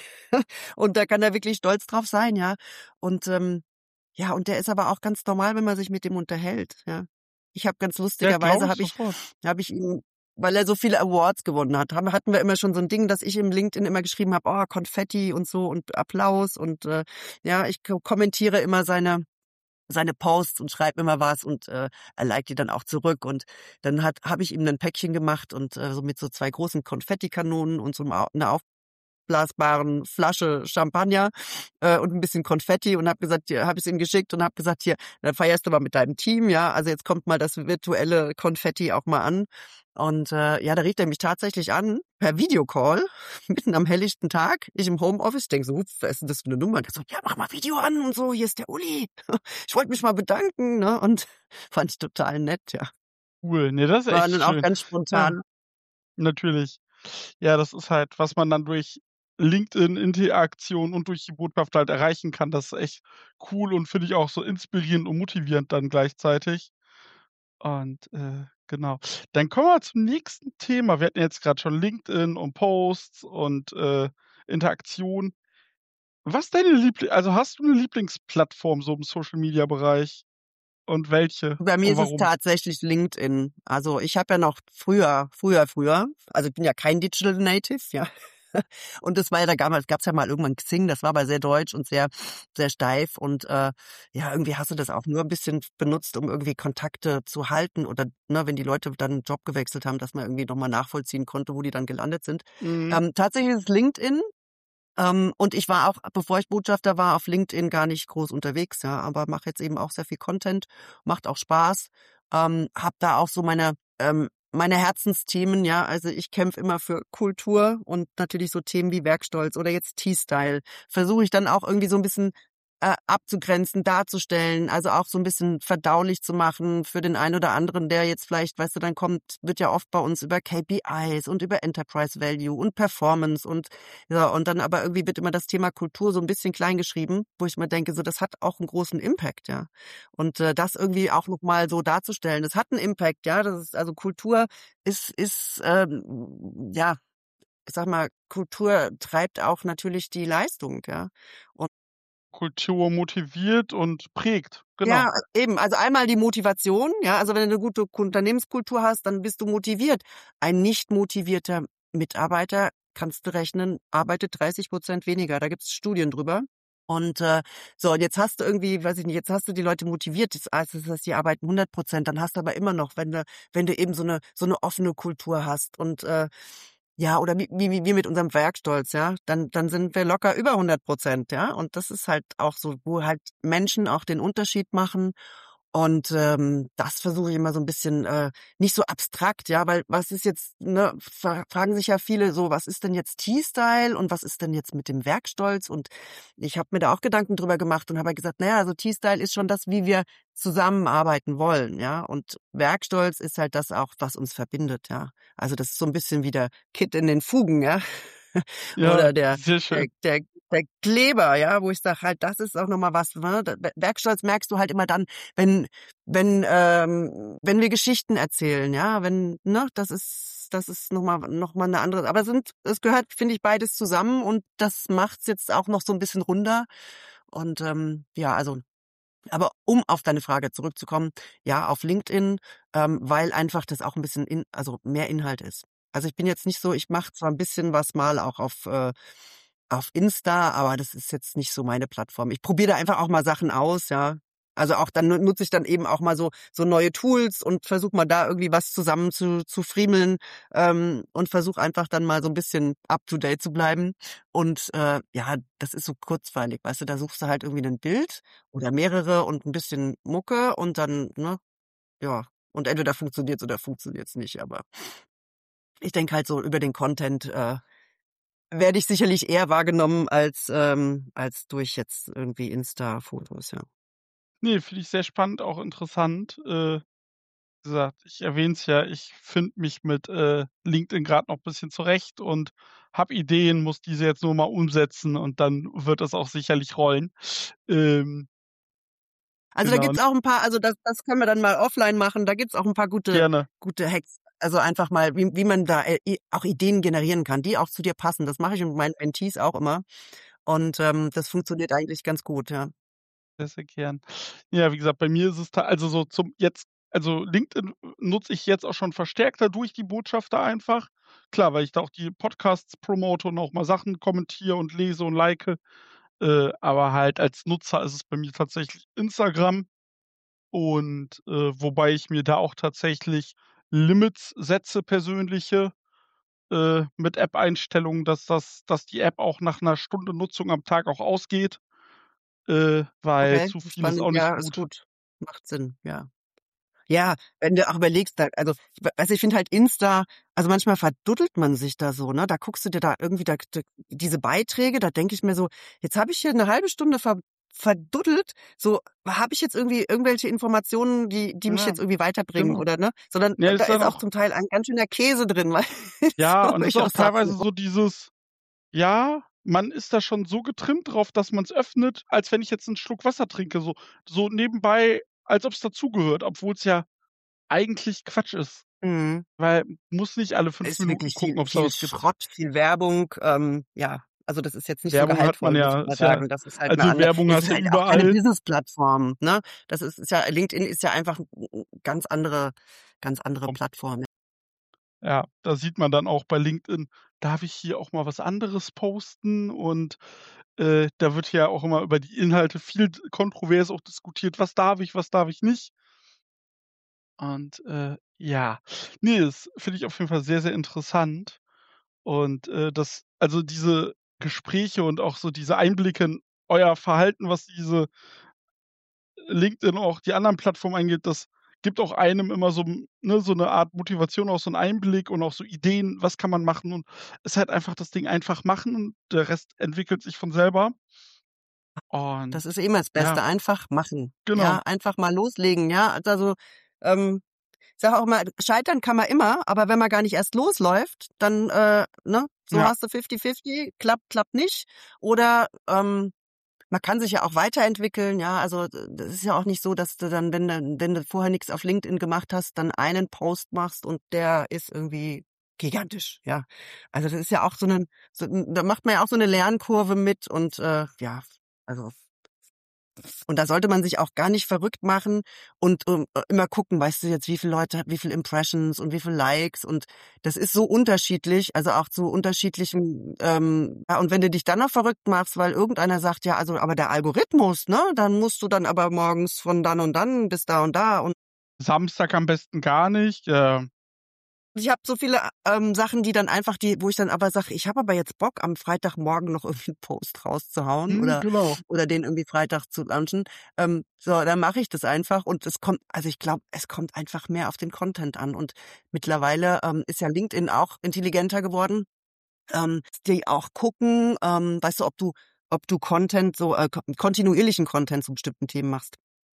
und da kann er wirklich stolz drauf sein, ja. Und, ähm, ja, und der ist aber auch ganz normal, wenn man sich mit dem unterhält, ja. Ich habe ganz Ja, glaube lustigerweise ich habe ich sofort. habe ich ihn weil er so viele Awards gewonnen hat, haben hatten wir immer schon so 'n Ding, dass ich im LinkedIn immer geschrieben habe: „Oh, Konfetti und so und Applaus“ und, äh, ja, ich ko kommentiere immer seine seine Posts und schreibe immer was und, äh, er liked die dann auch zurück und dann hat habe ich ihm 'nen Päckchen gemacht und, äh, so mit so zwei großen Konfettikanonen und so 'nem Au 'ner aufblasbaren Flasche Champagner, äh, und 'n bisschen Konfetti und habe gesagt hier habe ich's ihm geschickt und habe gesagt: „Hier, dann feierst du mal mit deinem Team, ja? Also, jetzt kommt mal das virtuelle Konfetti auch mal an.“ Und, äh, ja, da rief er mich tatsächlich an per Videocall mitten am helllichten Tag, ich im Homeoffice, denke so: „Was ist denn das für 'ne Nummer?“ Der so: „Ja, mach mal Video an und so, hier ist der Uli. Ich wollte mich mal bedanken“, ne? Und fand ich total nett, ja. Cool. Ne, das ist War echt dann auch schön. ganz Ja, spontan. natürlich. Ja, das ist halt, was man dann durch LinkedIn-Interaktion und durch die Botschaft halt erreichen kann. Das ist echt cool und finde ich auch so inspirierend und motivierend dann gleichzeitig. Und, äh, genau. Dann kommen wir zum nächsten Thema. Wir hatten jetzt grad schon LinkedIn und Posts und, äh, Interaktion. Was deine Liebli also, hast du 'ne Lieblingsplattform so im Social-Media-Bereich und welche Bei mir und ist es warum? tatsächlich LinkedIn. Also, ich habe ja noch früher früher früher also, ich bin ja kein Digital Native, ja. Und das war ja da damals gab's ja mal irgendwann Xing, das war aber sehr deutsch und sehr sehr steif und, äh, ja, irgendwie hast du das auch nur 'n bisschen benutzt, um irgendwie Kontakte zu halten oder, ne, wenn die Leute dann 'n Job gewechselt haben, dass man irgendwie noch mal nachvollziehen konnte, wo die dann gelandet sind. Mhm. Ähm, tatsächlich ist es LinkedIn. Ähm, und ich war auch, bevor ich Botschafter war, auf LinkedIn gar nicht groß unterwegs, ja, aber mache jetzt eben auch sehr viel Content, macht auch Spaß. Ähm, habe da auch so meine ähm, meine Herzensthemen, ja, also ich kämpfe immer für Kultur und natürlich so Themen wie Werkstolz oder jetzt T-Style versuche ich dann auch irgendwie so ein bisschen äh, abzugrenzen, darzustellen, also auch so ein bisschen verdaulich zu machen für den einen oder anderen, der jetzt vielleicht, weißt du, dann kommt wird ja oft bei uns über K P Is und über Enterprise Value und Performance und ja, und dann aber irgendwie wird immer das Thema Kultur so ein bisschen klein geschrieben, wo ich mir denke, so, das hat auch einen großen Impact, ja. Und, äh, das irgendwie auch noch mal so darzustellen, das hat einen Impact, ja. Das ist also Kultur ist ist, ähm, ja, ich sage mal, Kultur treibt auch natürlich die Leistung, ja. Und Kultur motiviert und prägt, genau. ja, eben, also einmal die Motivation, ja, also wenn du 'ne gute Ku Unternehmenskultur hast, dann bist du motiviert. Ein nicht motivierter Mitarbeiter, kannst du rechnen, arbeitet dreißig Prozent weniger. Da gibt's Studien drüber. Und, äh, so, und jetzt hast du irgendwie, weiß ich nicht, jetzt hast du die Leute motiviert, das heißt, das heißt, die arbeiten hundert Prozent, dann hast du aber immer noch, wenn du wenn du eben so eine so eine offene Kultur hast und, äh, ja, oder wie wie wie wir mit unserem Werkstolz, ja, dann dann sind wir locker über hundert Prozent, ja? Und das ist halt auch so, wo halt Menschen auch den Unterschied machen Und ähm, das versuche ich immer so ein bisschen äh, nicht so abstrakt, ja, weil was ist jetzt, ne, fra- fragen sich ja viele so, was ist denn jetzt T-Style und was ist denn jetzt mit dem Werkstolz? Und ich habe mir da auch Gedanken drüber gemacht und habe halt gesagt, naja, also T-Style ist schon das, wie wir zusammenarbeiten wollen, ja. Und Werkstolz ist halt das auch, was uns verbindet, ja. Also das ist so ein bisschen wie der Kitt in den Fugen, ja. Ja, Oder der, sehr der, schön. der, der Kleber, ja, wo ich sage halt, das ist auch nochmal was, ne? Da- Werkstolz merkst du halt immer dann, wenn, wenn, ähm, wenn wir Geschichten erzählen, ja, wenn, ne, das ist, das ist nochmal, noch mal eine andere, aber es sind, es gehört, finde ich, beides zusammen und das macht's jetzt auch noch so ein bisschen runder und, ähm, ja, also, aber um auf deine Frage zurückzukommen, ja, auf LinkedIn, ähm, weil einfach das auch ein bisschen in, also mehr Inhalt ist. Also ich bin jetzt nicht so, ich mache zwar ein bisschen was mal auch auf, äh, auf Insta, aber das ist jetzt nicht so meine Plattform. Ich probiere da einfach auch mal Sachen aus, ja. Also auch dann nu- nutze ich dann eben auch mal so so neue Tools und versuche mal da irgendwie was zusammen zu zu friemeln ähm, und versuche einfach dann mal so ein bisschen up to date zu bleiben. Und äh, ja, das ist so kurzweilig, weißt du, da suchst du halt irgendwie ein Bild oder mehrere und ein bisschen Mucke und dann, ne, ja. Und entweder funktioniert's oder funktioniert's nicht. Aber ich denke halt so über den Content äh, werde ich sicherlich eher wahrgenommen als ähm, als durch jetzt irgendwie Insta-Fotos, ja. Ne, finde ich sehr spannend, auch interessant. Äh, wie gesagt, ich erwähne es ja, ich finde mich mit, äh, LinkedIn gerade noch ein bisschen zurecht und habe Ideen, muss diese jetzt nur mal umsetzen und dann wird das auch sicherlich rollen. Ähm, Also, da genau, gibt's auch ein paar, also das das können wir dann mal offline machen. Da gibt's auch ein paar gute gerne, gute Hacks. Also, einfach mal, wie wie man da, äh, i auch Ideen generieren kann, die auch zu dir passen. Das mache ich mit meinen Mentees auch immer und, ähm, das funktioniert eigentlich ganz gut, ja. sehr, sehr gern. Ja, wie gesagt, bei mir ist es ta also so zum jetzt also LinkedIn nutze ich jetzt auch schon verstärkter durch die Botschafter einfach. Klar, weil ich da auch die Podcasts promote und auch mal Sachen kommentiere und lese und like. Äh, aber halt als Nutzer ist es bei mir tatsächlich Instagram und, äh, wobei ich mir da auch tatsächlich Limits setze, persönliche, äh, mit App-Einstellungen, dass das dass die App auch nach einer Stunde Nutzung am Tag auch ausgeht, äh, weil Okay, zu viel ist spannend. auch nicht Ja, ist gut. gut. Macht Sinn, ja. Ja, wenn du auch überlegst, da, also, w also, ich finde halt Insta, also, manchmal verduddelt man sich da so, ne? Da guckst du dir da irgendwie da d diese Beiträge, da denke ich mir so: „Jetzt habe ich hier eine halbe Stunde ver verduddelt, so, habe ich jetzt irgendwie irgendwelche Informationen, die die mich Ja, jetzt irgendwie weiterbringen genau. oder, ne?“ Sondern Ja, da ist dann ist auch auch zum Teil ein ganz schöner Käse drin, weißt ja, du, und wo ist ich auch auch sage so: teilweise so dieses ja, man ist da schon so getrimmt drauf, dass man's öffnet, als wenn ich jetzt 'n Schluck Wasser trinke, so so nebenbei, als ob's dazugehört, obwohl's ja eigentlich Quatsch ist, „Mhm, weil muss nicht alle fünf ist Minuten wirklich gucken, viel ob's da viel was gibt. Schrott, viel Werbung“, ähm, ja. Also, das ist jetzt nicht so Werbung hat man gehaltvoll, muss ich ja mal ist ja sagen. Das ist halt 'ne also andere, Werbung es ist hast du ja halt auch keine überall. Business-Plattform, ne? Das ist ist ja, LinkedIn ist ja einfach 'n 'n ganz andere ganz andere Komm, Plattform. ja, da sieht man dann auch bei LinkedIn, darf ich hier auch mal was anderes posten? Und, äh, da wird ja auch immer über die Inhalte viel d kontrovers auch diskutiert. Was darf ich, was darf ich nicht? Und, äh, ja. Ne, das finde ich auf jeden Fall sehr, sehr interessant. Und, äh, das also diese Gespräche und auch so diese Einblicke in euer Verhalten, was diese LinkedIn, auch die anderen Plattformen angeht, das gibt auch einem immer so 'n ne, so 'ne Art Motivation, auch so 'n Einblick und auch so Ideen, was kann man machen und ist halt einfach das Ding einfach machen und der Rest entwickelt sich von selber. Das ist Und immer das Beste, ja, einfach machen. Ja, genau. einfach mal loslegen, ja? Also, ähm, ich sage auch immer, scheitern kann man immer, aber wenn man gar nicht erst losläuft, dann, äh, ne, so Ja, hast du fifty fifty, klappt, klappt nicht. Oder, ähm, man kann sich ja auch weiterentwickeln, ja. Also, d das ist ja auch nicht so, dass du dann, wenn du wenn du vorher nichts auf LinkedIn gemacht hast, dann einen Post machst und der ist irgendwie gigantisch, ja. Also, das ist ja auch so 'nen so 'n, da macht man ja auch so eine Lernkurve mit und, äh, ja, also, und da sollte man sich auch gar nicht verrückt machen und, ähm, äh, immer gucken, weißt du jetzt, wie viele Leute, wie viele Impressions und wie viele Likes, und das ist so unterschiedlich, also auch zu unterschiedlichen, ähm, ja, und wenn du dich dann noch verrückt machst, weil irgendeiner sagt, ja, also, aber der Algorithmus, ne, dann musst du dann aber morgens von dann und dann bis da und da und Samstag am besten gar nicht. Äh, Ich habe so viele, ähm, Sachen, die dann einfach die wo ich dann aber sage: „Ich habe aber jetzt Bock, am Freitagmorgen noch irgendwie 'n Post rauszuhauen Mhm, oder genau. oder den irgendwie Freitag zu launchen.“ Ähm, so, dann mache ich das einfach und es kommt also, ich glaube, es kommt einfach mehr auf den Content an und mittlerweile, ähm, ist ja LinkedIn auch intelligenter geworden, ähm, die auch gucken, ähm, weißt du, ob du ob du Content so, äh, ko kontinuierlichen Content zu bestimmten Themen machst.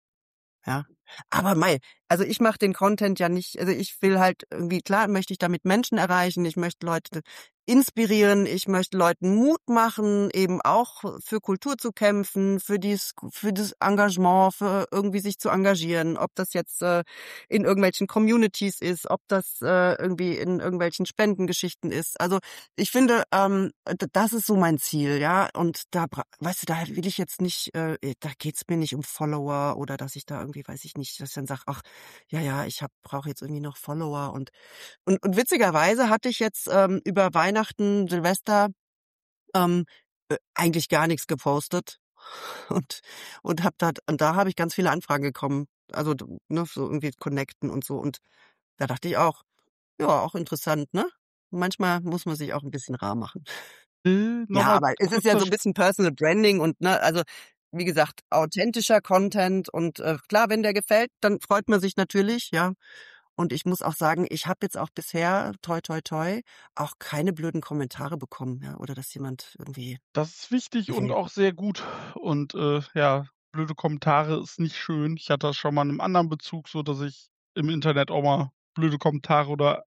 Ja. Aber mei, also ich mache den Content ja nicht also ich will halt irgendwie klar möchte ich damit Menschen erreichen, ich möchte Leute inspirieren, ich möchte Leuten Mut machen, eben auch für Kultur zu kämpfen, für dies für das Engagement, für irgendwie sich zu engagieren, ob das jetzt, äh, in irgendwelchen Communities ist, ob das, äh, irgendwie in irgendwelchen Spendengeschichten ist. Also, ich finde, ähm, d das ist so mein Ziel, ja, und da bra weißt du, da will ich jetzt nicht, äh da geht's mir nicht um Follower oder dass ich da irgendwie, weiß ich nicht, dass ich dann sage: „Ach, ja, ja, ich habe brauche jetzt irgendwie noch Follower“ und und und witzigerweise hatte ich jetzt, ähm, über Weihnachten, Silvester, ähm, äh, eigentlich gar nix gepostet und und habe da und da habe ich ganz viele Anfragen bekommen. Also, d ne, so irgendwie connecten und so und da dachte ich auch: „Ja, auch interessant, ne?“ Manchmal muss man sich auch 'n bisschen rar machen. Äh, noch Ja, mal aber es ist ja kurzer so 'n Sp bisschen Personal Branding und ne, also, wie gesagt, authentischer Content und, äh, klar, wenn der gefällt, dann freut man sich natürlich, ja. Und ich muss auch sagen, ich habe jetzt auch bisher, toi toi toi, auch keine blöden Kommentare bekommen, ja, oder dass jemand irgendwie Das ist wichtig und auch sehr gut und, äh, ja, blöde Kommentare ist nicht schön. Ich hatte das schon mal in 'nem anderen Bezug so, dass ich im Internet auch mal blöde Kommentare oder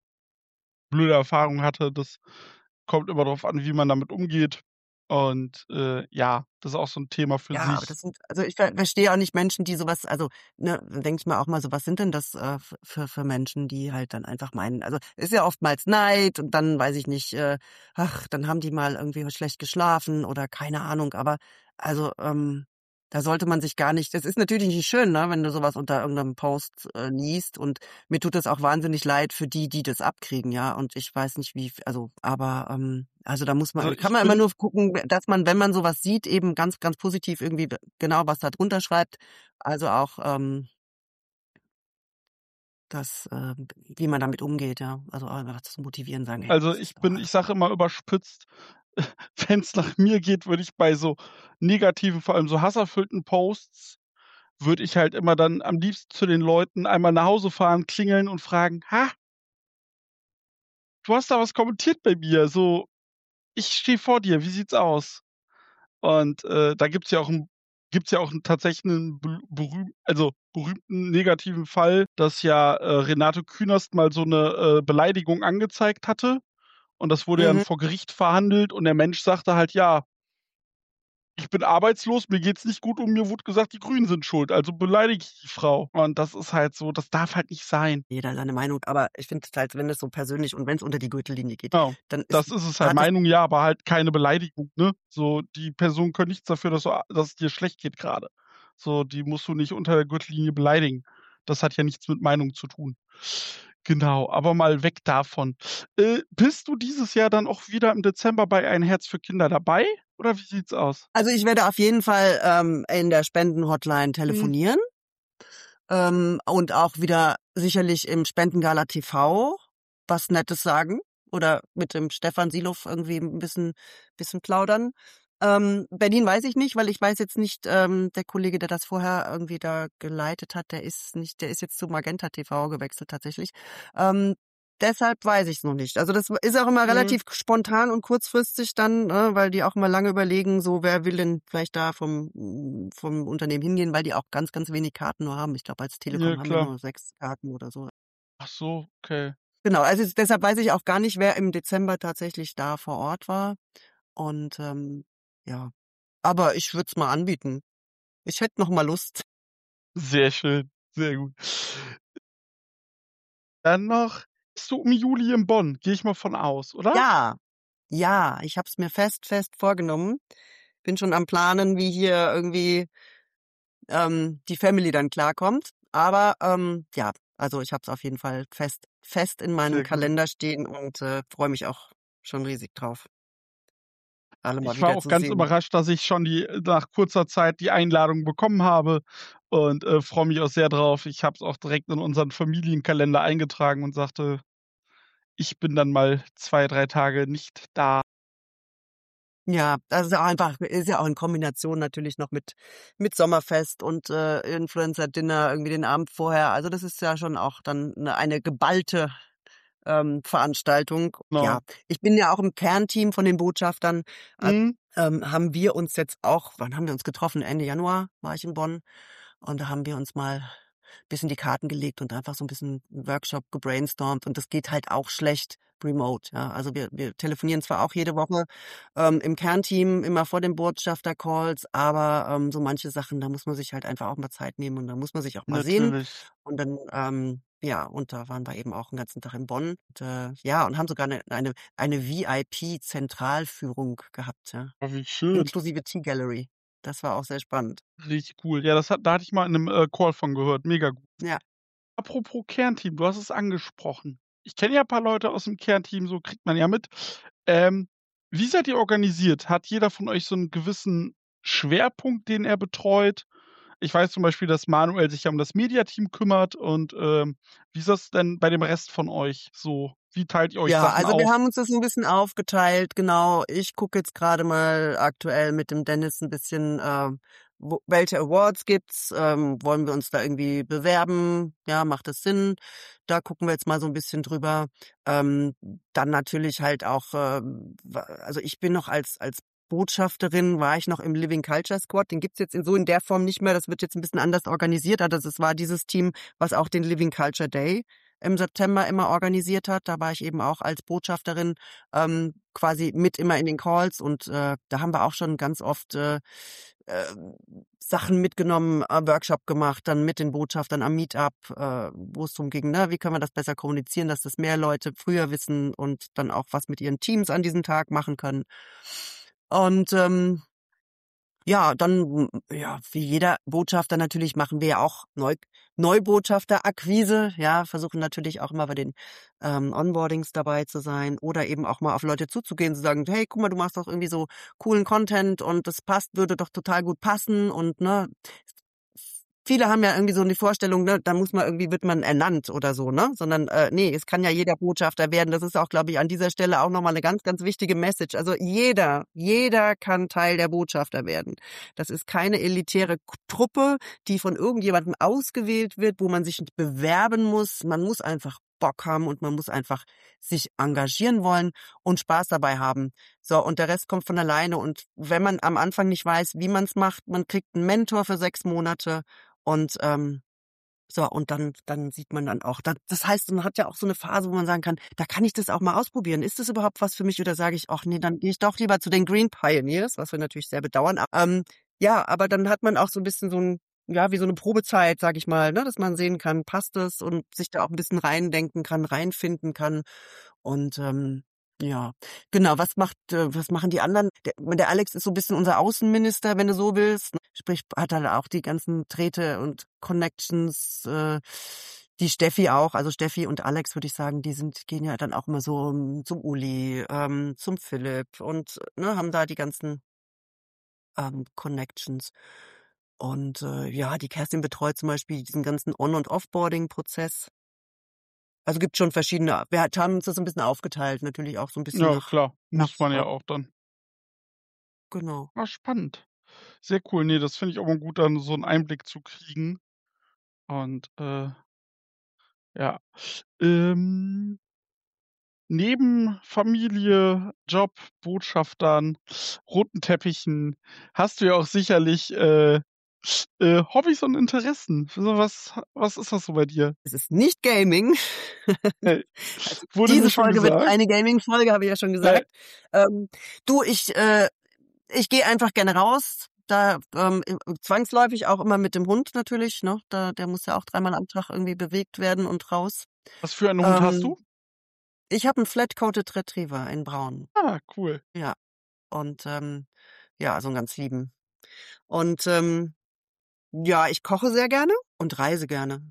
blöde Erfahrungen hatte. Das kommt immer drauf an, wie man damit umgeht. Und, äh, ja, das ist auch so 'n Thema für Ja, aber sich. das sind also, ich ver verstehe auch nicht Menschen, die so was also, ne, dann denke ich mir auch mal so, was sind denn das, äh, f für für Menschen, die halt dann einfach meinen also, ist ja oftmals Neid und dann weiß ich nicht, äh, ach, dann haben die mal irgendwie schlecht geschlafen oder keine Ahnung. Aber also, ähm, da sollte man sich gar nicht das ist natürlich nicht schön, ne, wenn du so was unter irgend 'nem Post, äh, liest und mir tut das auch wahnsinnig leid für die, die das abkriegen, ja. Und ich weiß nicht, wie f also, aber, ähm also, da muss Also, man kann ich man immer bin nur gucken, dass man, wenn man so was sieht, eben ganz, ganz positiv irgendwie d genau was da drunter schreibt. Also, auch, ähm das, äh wie man damit umgeht, ja. Also, einfach zu motivieren, sagen: „Hey, Also, das ist ich doch bin ich alles“ sage immer überspitzt, wenn's nach mir geht, würde ich bei so negativen, vor allem so hasserfüllten Posts würde ich halt immer dann am liebsten zu den Leuten einmal nach Hause fahren, klingeln und fragen: „Ha“ „du hast da was kommentiert bei mir, so, ich stehe vor dir, wie sieht's aus?“ Und, äh, da gibt's ja auch 'n gibt's ja auch 'n tatsächlich 'nen bel berühm also, berühmten negativen Fall, dass ja, äh, Renate Künast mal so 'ne, äh, Beleidigung angezeigt hatte und das wurde dann Mhm. vor Gericht verhandelt und der Mensch sagte halt: „Ja“ „ich bin arbeitslos, mir geht's nicht gut und mir wurde gesagt, die Grünen sind schuld, also beleidige ich die Frau.“ Und das ist halt so das darf halt nicht sein. Jeder seine Meinung, aber ich finde es halt, wenn es so persönlich und wenn's unter die Gürtellinie geht, Genau, dann ist das ist es halt. hat es Meinung ja, aber halt keine Beleidigung, ne? So, die Personen können nichts dafür, dass du a dass es dir schlecht geht grade. So, die musst du nicht unter der Gürtellinie beleidigen. Das hat ja nichts mit Meinung zu tun. Genau, aber mal weg davon. Äh, bist du dieses Jahr dann auch wieder im Dezember bei Ein Herz für Kinder dabei oder wie sieht's aus? Also, ich werde auf jeden Fall, ähm, in der Spenden-Hotline Mhm. telefonieren. Ähm, und auch wieder sicherlich im Spendengala TV was Nettes sagen oder mit dem Stefan Silow irgendwie 'n bisschen bisschen plaudern. Ähm, Berlin weiß ich nicht, weil ich weiß jetzt nicht, ähm, der Kollege, der das vorher irgendwie da geleitet hat, der ist nicht der ist jetzt zu Magenta TV gewechselt tatsächlich. Ähm, deshalb weiß ich's noch nicht. Also, das w ist auch immer Mhm. relativ spontan und kurzfristig dann, ne, weil die auch immer lange überlegen, so wer will denn vielleicht da vom vom Unternehmen hingehen, weil die auch ganz, ganz wenig Karten nur haben. Ich glaube, als Ja, Telekom haben wir klar. nur sechs Karten oder so. Ach so, okay. Genau, also, s deshalb weiß ich auch gar nicht, wer im Dezember tatsächlich da vor Ort war und, ähm, ja. Aber ich würde es mal anbieten. Ich hätte noch mal Lust. Sehr schön, sehr gut. Dann noch bist du im Juli in Bonn, gehe ich mal von aus, oder? Ja, ja, ich habe es mir fest, fest vorgenommen. Bin schon am Planen, wie hier irgendwie ähm, die Family dann klarkommt. Aber, ähm, ja, also, ich habe es auf jeden Fall fest fest in meinem Sehr gut. Kalender stehen und, äh, freue mich auch schon riesig drauf. Alle mal Ich war auch ganz wiederzusehen. überrascht, dass ich schon die nach kurzer Zeit die Einladung bekommen habe und, äh, freue mich auch sehr drauf. Ich habe es auch direkt in unseren Familienkalender eingetragen und sagte ich bin dann mal zwei, drei Tage nicht da. Ja, das ist ja auch einfach ist ja auch in Kombination natürlich noch mit mit Sommerfest und, äh, Influencer-Dinner irgendwie den Abend vorher. Also, das ist ja schon auch dann 'ne eine geballte, ähm, Veranstaltung. Ja, Genau. ich bin ja auch im Kernteam von den Botschaftern. Also, Mhm. ähm, haben wir uns jetzt auch wann haben wir uns getroffen? Ende Januar war ich in Bonn und da haben wir uns mal bisschen die Karten gelegt und einfach so 'n bisschen Workshop gebrainstormt und das geht halt auch schlecht remote, ja. Also, wir wir telefonieren zwar auch jede Woche, ähm, im Kernteam immer vor den Botschafter-Calls, aber, ähm, so manche Sachen, da muss man sich halt einfach auch mal Zeit nehmen und da muss man sich auch mal sehen. Natürlich. Und dann, ähm ja, und da waren wir eben auch 'n ganzen Tag in Bonn und, äh, ja, und haben sogar 'ne eine eine V I P-Zentralführung gehabt, ja, Oh, wie schön. inklusive Tea Gallery. Das war auch sehr spannend. Richtig cool. Ja, das hat da hatte ich mal in 'nem, äh, Call von gehört. Mega gut. Ja. Apropos Kernteam, du hast es angesprochen. Ich kenne ja paar Leute aus'm Kernteam, so kriegt man ja mit. Ähm, wie seid ihr organisiert? Hat jeder von euch so 'n gewissen Schwerpunkt, den er betreut? Ich weiß zum Beispiel, dass Manuel sich ja um das Mediateam kümmert und, ähm, wie ist das denn bei dem Rest von euch so? Wie teilt ihr euch Ja, Sachen also, wir auf? haben uns das 'n bisschen aufgeteilt, genau. Ich gucke jetzt grade mal aktuell mit dem Dennis 'n bisschen, ähm, wo welche Awards gibt's? Ähm, wollen wir uns da irgendwie bewerben? Ja, macht das Sinn? Da gucken wir jetzt mal so 'n bisschen drüber. Ähm, dann natürlich halt auch, ähm, wa also, ich bin noch als als Botschafterin war ich noch im Living Culture Squad. Den gibt's jetzt in so in der Form nicht mehr. Das wird jetzt 'n bisschen anders organisiert. Ah, das es war dieses Team, was auch den Living Culture Day im September immer organisiert hat. Da war ich eben auch als Botschafterin, ähm, quasi mit immer in den Calls und, äh, da haben wir auch schon ganz oft, äh, ähm, Sachen mitgenommen, äh, Workshop gemacht, dann mit den Botschaftern am Meet-up, äh, wo es drum ging, ne, wie können wir das besser kommunizieren, dass das mehr Leute früher wissen und dann auch was mit ihren Teams an diesem Tag machen können. Und, ähm ja, dann, ja, wie jeder Botschafter natürlich machen wir ja auch Neu Neubotschafterakquise, ja, versuchen natürlich auch immer bei den, ähm, Onboardings dabei zu sein oder eben auch mal auf Leute zuzugehen, zu sagen: „Hey, guck mal, du machst doch irgendwie so coolen Content und das passt würde doch total gut passen“ und, ne? Viele haben ja irgendwie so die Vorstellung, ne, da muss man irgendwie wird man ernannt oder so, ne? Sondern, äh, ne, es kann ja jeder Botschafter werden. Das ist auch, glaube ich, an dieser Stelle auch noch mal 'ne ganz, ganz wichtige Message. Also, jeder jeder kann Teil der Botschafter werden. Das ist keine elitäre K Truppe, die von irgendjemandem ausgewählt wird, wo man sich bewerben muss. Man muss einfach Bock haben und man muss einfach sich engagieren wollen und Spaß dabei haben. So, und der Rest kommt von alleine und wenn man am Anfang nicht weiß, wie man's macht, man kriegt 'n Mentor für sechs Monate und, ähm so, und dann dann sieht man dann auch da das heißt, man hat ja auch so 'ne Phase, wo man sagen kann: „Da kann ich das auch mal ausprobieren. Ist das überhaupt was für mich?“ Oder sage ich: „Ach ne, dann gehe ich doch lieber zu den Green Pioneers“, was wir natürlich sehr bedauern. A ähm, ja, aber dann hat man auch so 'n bisschen so 'n ja, wie so 'ne Probezeit, sage ich mal, ne, dass man sehen kann, passt das und sich da auch 'n bisschen reindenken kann, reinfinden kann. Und, ähm, ja, genau, was macht äh, was machen die anderen? Der der Alex ist so 'n bisschen unser Außenminister, wenn du so willst. Sprich, hat halt auch die ganzen Drähte und Connections, äh, die Steffi auch. Also, Steffi und Alex, würde ich sagen, die sind gehen ja dann auch immer so, hm, zum Uli, ähm, zum Philipp und, ne, haben da die ganzen ähm, Connections. Und, äh, ja, die Kerstin betreut zum Beispiel diesen ganzen On und Offboarding-Prozess. Also, gibt schon verschiedene wir hat haben uns das 'n bisschen aufgeteilt, natürlich auch so 'n bisschen Ja, nach klar, nach muss man ja Frau auch dann. Genau. Ah, spannend. Sehr cool. Ne, das finde ich auch mal gut, dann so 'n Einblick zu kriegen. Und, äh ja. Ähm neben Familie, Job, Botschaftern, roten Teppichen hast du ja auch sicherlich, äh, äh, Hobbys und Interessen. So was was ist das so bei dir? Es ist nicht Gaming. Äh, Also, wurde mir diese schon Folge wird gesagt. keine Gaming-Folge, habe ich ja schon Äh gesagt. Ähm, du, ich äh, ich gehe einfach gerne raus, da, ähm, äh, zwangsläufig auch immer mit dem Hund natürlich, ne? Da der muss ja auch dreimal am Tag irgendwie bewegt werden und raus. Was für einen Hund hast Ähm, du? ich habe 'n Flat-Coated Retriever in Braun. Ah, cool. Ja. Und, ähm, ja, so 'n ganz lieben. Und, ähm, ja, ich koche sehr gerne und reise gerne.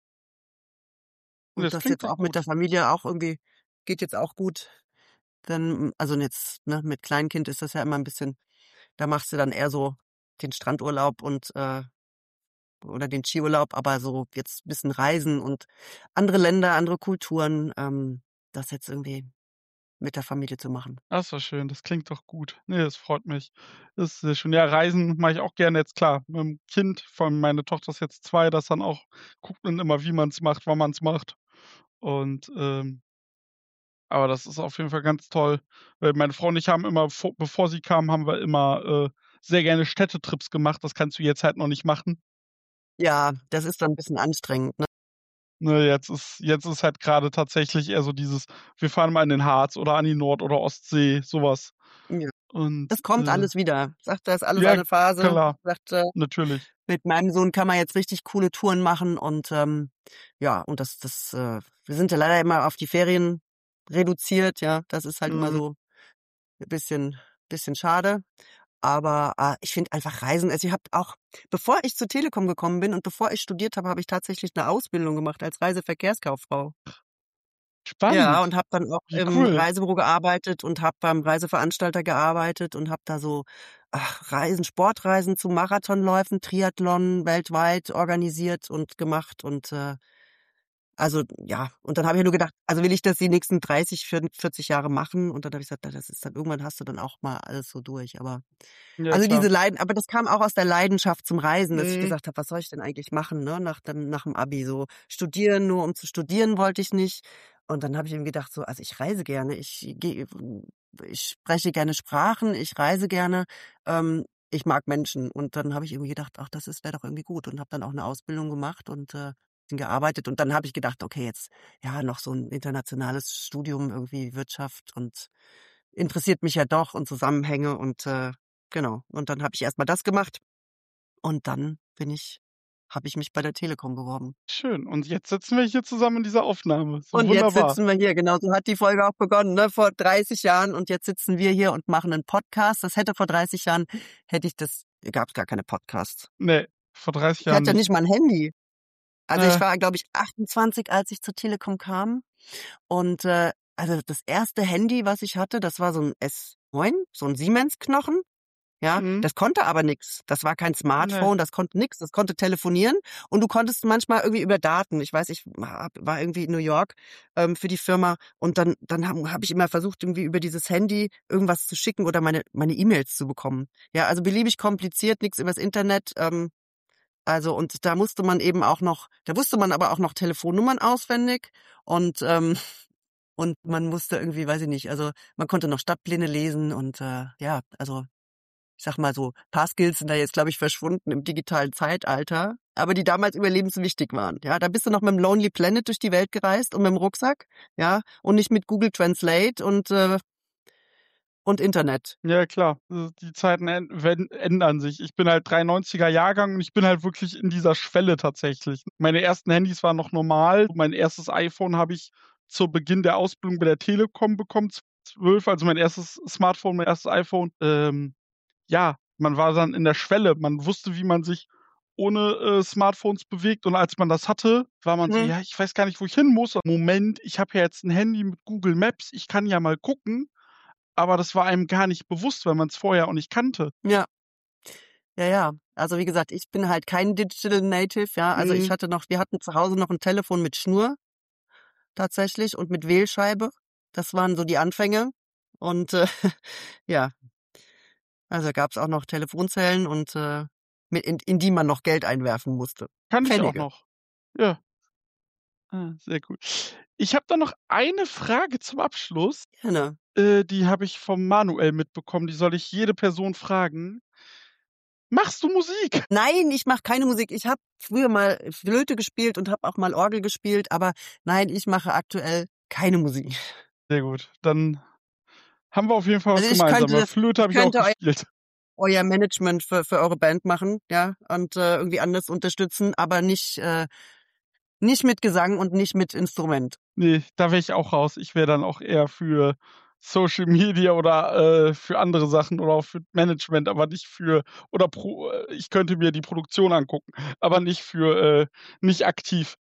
Und Das das klingt jetzt sehr auch mit gut. der Familie auch irgendwie geht jetzt auch gut. Dann also jetzt, ne, mit Kleinkind ist das ja immer 'n bisschen da machst du dann eher so den Strandurlaub und, äh oder den Skiurlaub, aber so jetzt bisschen reisen und andere Länder, andere Kulturen, ähm das jetzt irgendwie mit der Familie zu machen. Das ist doch schön, das klingt doch gut. Ne, das freut mich. Das ist sehr schön. Ja, Reisen mache ich auch gerne jetzt klar, mit'm Kind, vor allem meine Tochter ist jetzt zwei, das dann auch guckt man immer, wie man's macht, wann man's macht. Und, ähm aber das ist auf jeden Fall ganz toll, weil meine Frau und ich haben immer, vo bevor sie kam, haben wir immer, äh, sehr gerne Städtetrips gemacht. Das kannst du jetzt halt noch nicht machen. Ja, das ist dann 'n bisschen anstrengend, ne? Ne, jetzt ist jetzt ist halt grade tatsächlich eher so dieses, wir fahren mal in den Harz oder an die Nord oder Ostsee, so was. Ja. Und, Das kommt äh alles wieder. Sagt, das ist alles ja, eine Phase. klar, Sagt, äh, natürlich. mit meinem Sohn kann man jetzt richtig coole Touren machen und, ähm, ja, und das das, äh wir sind ja leider immer auf die Ferien reduziert, ja. Das ist halt immer Mhm. so 'n bisschen bisschen schade. Aber, ah, ich finde einfach Reisen also, ich habe auch bevor ich zur Telekom gekommen bin und bevor ich studiert habe, habe ich tatsächlich 'ne Ausbildung gemacht als Reiseverkehrskauffrau. Ja, Spannend. und habe dann auch Wie im cool. Reisebüro gearbeitet und habe beim Reiseveranstalter gearbeitet und habe da so, ach, Reisen Sportreisen zu Marathonläufen, Triathlon weltweit organisiert und gemacht und, äh also, ja, und dann habe ich mir nur gedacht: „Also, will ich das die nächsten dreißig, vierund vierzig Jahre machen?“ Und dann habe ich gesagt: „Na, das ist dann irgendwann hast du dann auch mal alles so durch.“ Aber Ja, also, klar. diese Leiden aber das kam auch aus der Leidenschaft zum Reisen, dass ich Mhm. gesagt habe: „Was soll ich denn eigentlich machen, ne, nach dem nach dem Abi so?“ Studieren, nur um zu studieren wollte ich nicht. Und dann habe ich eben gedacht so: „Also, ich reise gerne, ich gehe ich spreche gerne Sprachen, ich reise gerne, ähm, ich mag Menschen.“ Und dann habe ich irgendwie gedacht: „Ach, das ist wäre doch irgendwie gut“ und habe dann auch 'ne Ausbildung gemacht und, äh, bisschen gearbeitet. Und dann habe ich gedacht: „Okay, jetzt, ja, noch so 'n internationales Studium, irgendwie Wirtschaft und interessiert mich ja doch und Zusammenhänge“ und, äh, genau. Und dann habe ich erst mal das gemacht und dann bin ich habe ich mich bei der Telekom beworben. Schön. Und jetzt sitzen wir hier zusammen in dieser Aufnahme. So Und jetzt wunderbar. sitzen wir hier, genau, so hat die Folge auch begonnen, ne, vor dreißig Jahren und jetzt sitzen wir hier und machen 'nen Podcast. Das hätte vor dreißig Jahren hätte ich das gab's gar keine Podcasts. Ne, vor dreißig Ich Jahren hatte ja nicht. nicht mal 'n Handy. Also, ich Äh. war, glaube ich, achtundzwanzig, als ich zur Telekom kam und, äh, also, das erste Handy, was ich hatte, das war so 'n S neun, so 'n Siemens-Knochen, ja? Mhm. Das konnte aber nix. Das war kein Ne. Smartphone, das konnte nix. Das konnte telefonieren und du konntest manchmal irgendwie über Daten ich weiß, ich habe war irgendwie in New York, ähm, für die Firma und dann dann haben habe ich immer versucht, irgendwie über dieses Handy irgendwas zu schicken oder meine meine E-Mails zu bekommen. Ja, also, beliebig kompliziert, nix übers Internet, ähm, also, und da musste man eben auch noch da wusste man aber auch noch Telefonnummern auswendig und, ähm und man musste irgendwie, weiß ich nicht also, man konnte noch Stadtpläne lesen und, äh, ja, also, ich sage mal so, paar Skills sind da jetzt, glaube ich, verschwunden im digitalen Zeitalter, aber die damals überlebenswichtig waren, ja? Da bist du noch mit'm Lonely Planet durch die Welt gereist und mit'm Rucksack, ja, und nicht mit Google Translate und, äh und Internet. Ja, klar. Äh, die Zeiten änd wenn ändern sich. Ich bin halt dreiundneunziger Jahrgang und ich bin halt wirklich in dieser Schwelle tatsächlich. Meine ersten Handys waren noch normal. Mein erstes iPhone habe ich zu Beginn der Ausbildung bei der Telekom bekommen, z zwölf, also, mein erstes Smartphone, mein erstes iPhone. Ähm, ja, man war dann in der Schwelle. Man wusste, wie man sich ohne, äh, Smartphones bewegt und als man das hatte, war man so: Mhm. „Ja, ich weiß gar nicht, wo ich hin muss. Moment, ich habe ja jetzt 'n Handy mit Google Maps, ich kann ja mal gucken.“ Aber das war einem gar nicht bewusst, weil man's vorher auch nicht kannte. Ja. Ja, ja. Also, wie gesagt, ich bin halt kein Digital Native, ja. Also, ich Mhm. hatte noch wir hatten zu Hause noch 'n Telefon mit Schnur tatsächlich und mit Wählscheibe. Das waren so die Anfänge und, äh, ja. Also, gab's auch noch Telefonzellen und, äh, mit in in die man noch Geld einwerfen musste. Kann ich auch Pfennige. noch. Ja. Ah, sehr gut. Ich habe da noch eine Frage zum Abschluss. Gerne. Äh, die habe ich vom Manuel mitbekommen, die soll ich jede Person fragen. Machst du Musik? Nein, ich mache keine Musik. Ich habe früher mal Flöte gespielt und habe auch mal Orgel gespielt, aber nein, ich mache aktuell keine Musik. Sehr gut, dann haben wir auf jeden Fall was Also, ich gemeinsam, könnte weil das Flöte ich habe ich auch könnte eu gespielt. euer Management für für eure Band machen, ja, und, äh, irgendwie anders unterstützen, aber nicht, äh nicht mit Gesang und nicht mit Instrument. Ne, da wäre ich auch raus. Ich wäre dann auch eher für Social Media oder, äh, für andere Sachen oder auch für Management, aber nicht für oder Pro äh, ich könnte mir die Produktion angucken, aber nicht für äh, nicht aktiv.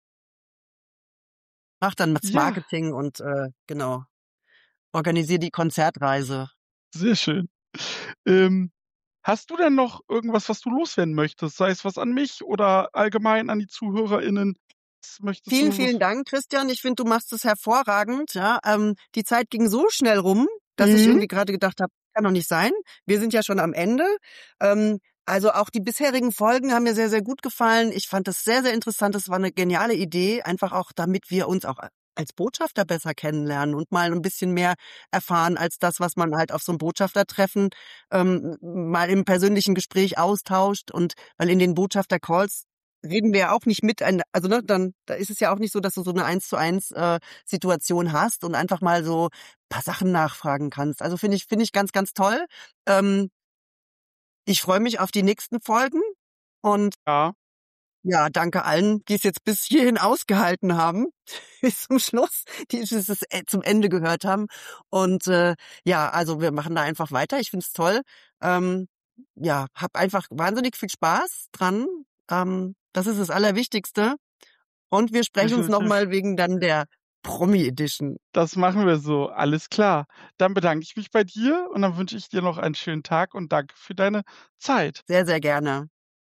Mache dann das Ja. Marketing und, äh, genau, organisiere die Konzertreise. Sehr schön. Ähm, hast du denn noch irgendwas, was du loswerden möchtest, sei es was an mich oder allgemein an die ZuhörerInnen? Was möchtest Vielen, du vielen Dank, Christian. Ich finde, du machst es hervorragend. Ja, ähm, die Zeit ging so schnell rum, dass ich Mhm. irgendwie gerade gedacht habe, kann doch nicht sein. Wir sind ja schon am Ende. Ähm, also auch die bisherigen Folgen haben mir sehr, sehr gut gefallen. Ich fand das sehr, sehr interessant. Das war eine geniale Idee, einfach auch, damit wir uns auch als Botschafter besser kennenlernen und mal ein bisschen mehr erfahren als das, was man halt auf so einem Botschaftertreffen ähm, mal im persönlichen Gespräch austauscht. Und weil in den Botschafter-Calls reden wir ja auch nicht mit, ein- also ne, dann da ist es ja auch nicht so, dass du so eine eins zu eins äh, Situation hast und einfach mal so ein paar Sachen nachfragen kannst. Also finde ich finde ich ganz ganz toll. Ähm, ich freue mich auf die nächsten Folgen und ja, ja, danke allen, die es jetzt bis hierhin ausgehalten haben, bis zum Schluss, die es es äh, zum Ende gehört haben. Und äh, ja, also wir machen da einfach weiter. Ich finde es toll. Ähm, ja, hab einfach wahnsinnig viel Spaß dran. Ähm, das ist das Allerwichtigste. Und wir sprechen uns definitiv. nochmal wegen dann der Promi Edition. Das machen wir so, alles klar. Dann bedanke ich mich bei dir und dann wünsche ich dir noch einen schönen Tag und danke für deine Zeit. Sehr, sehr gerne.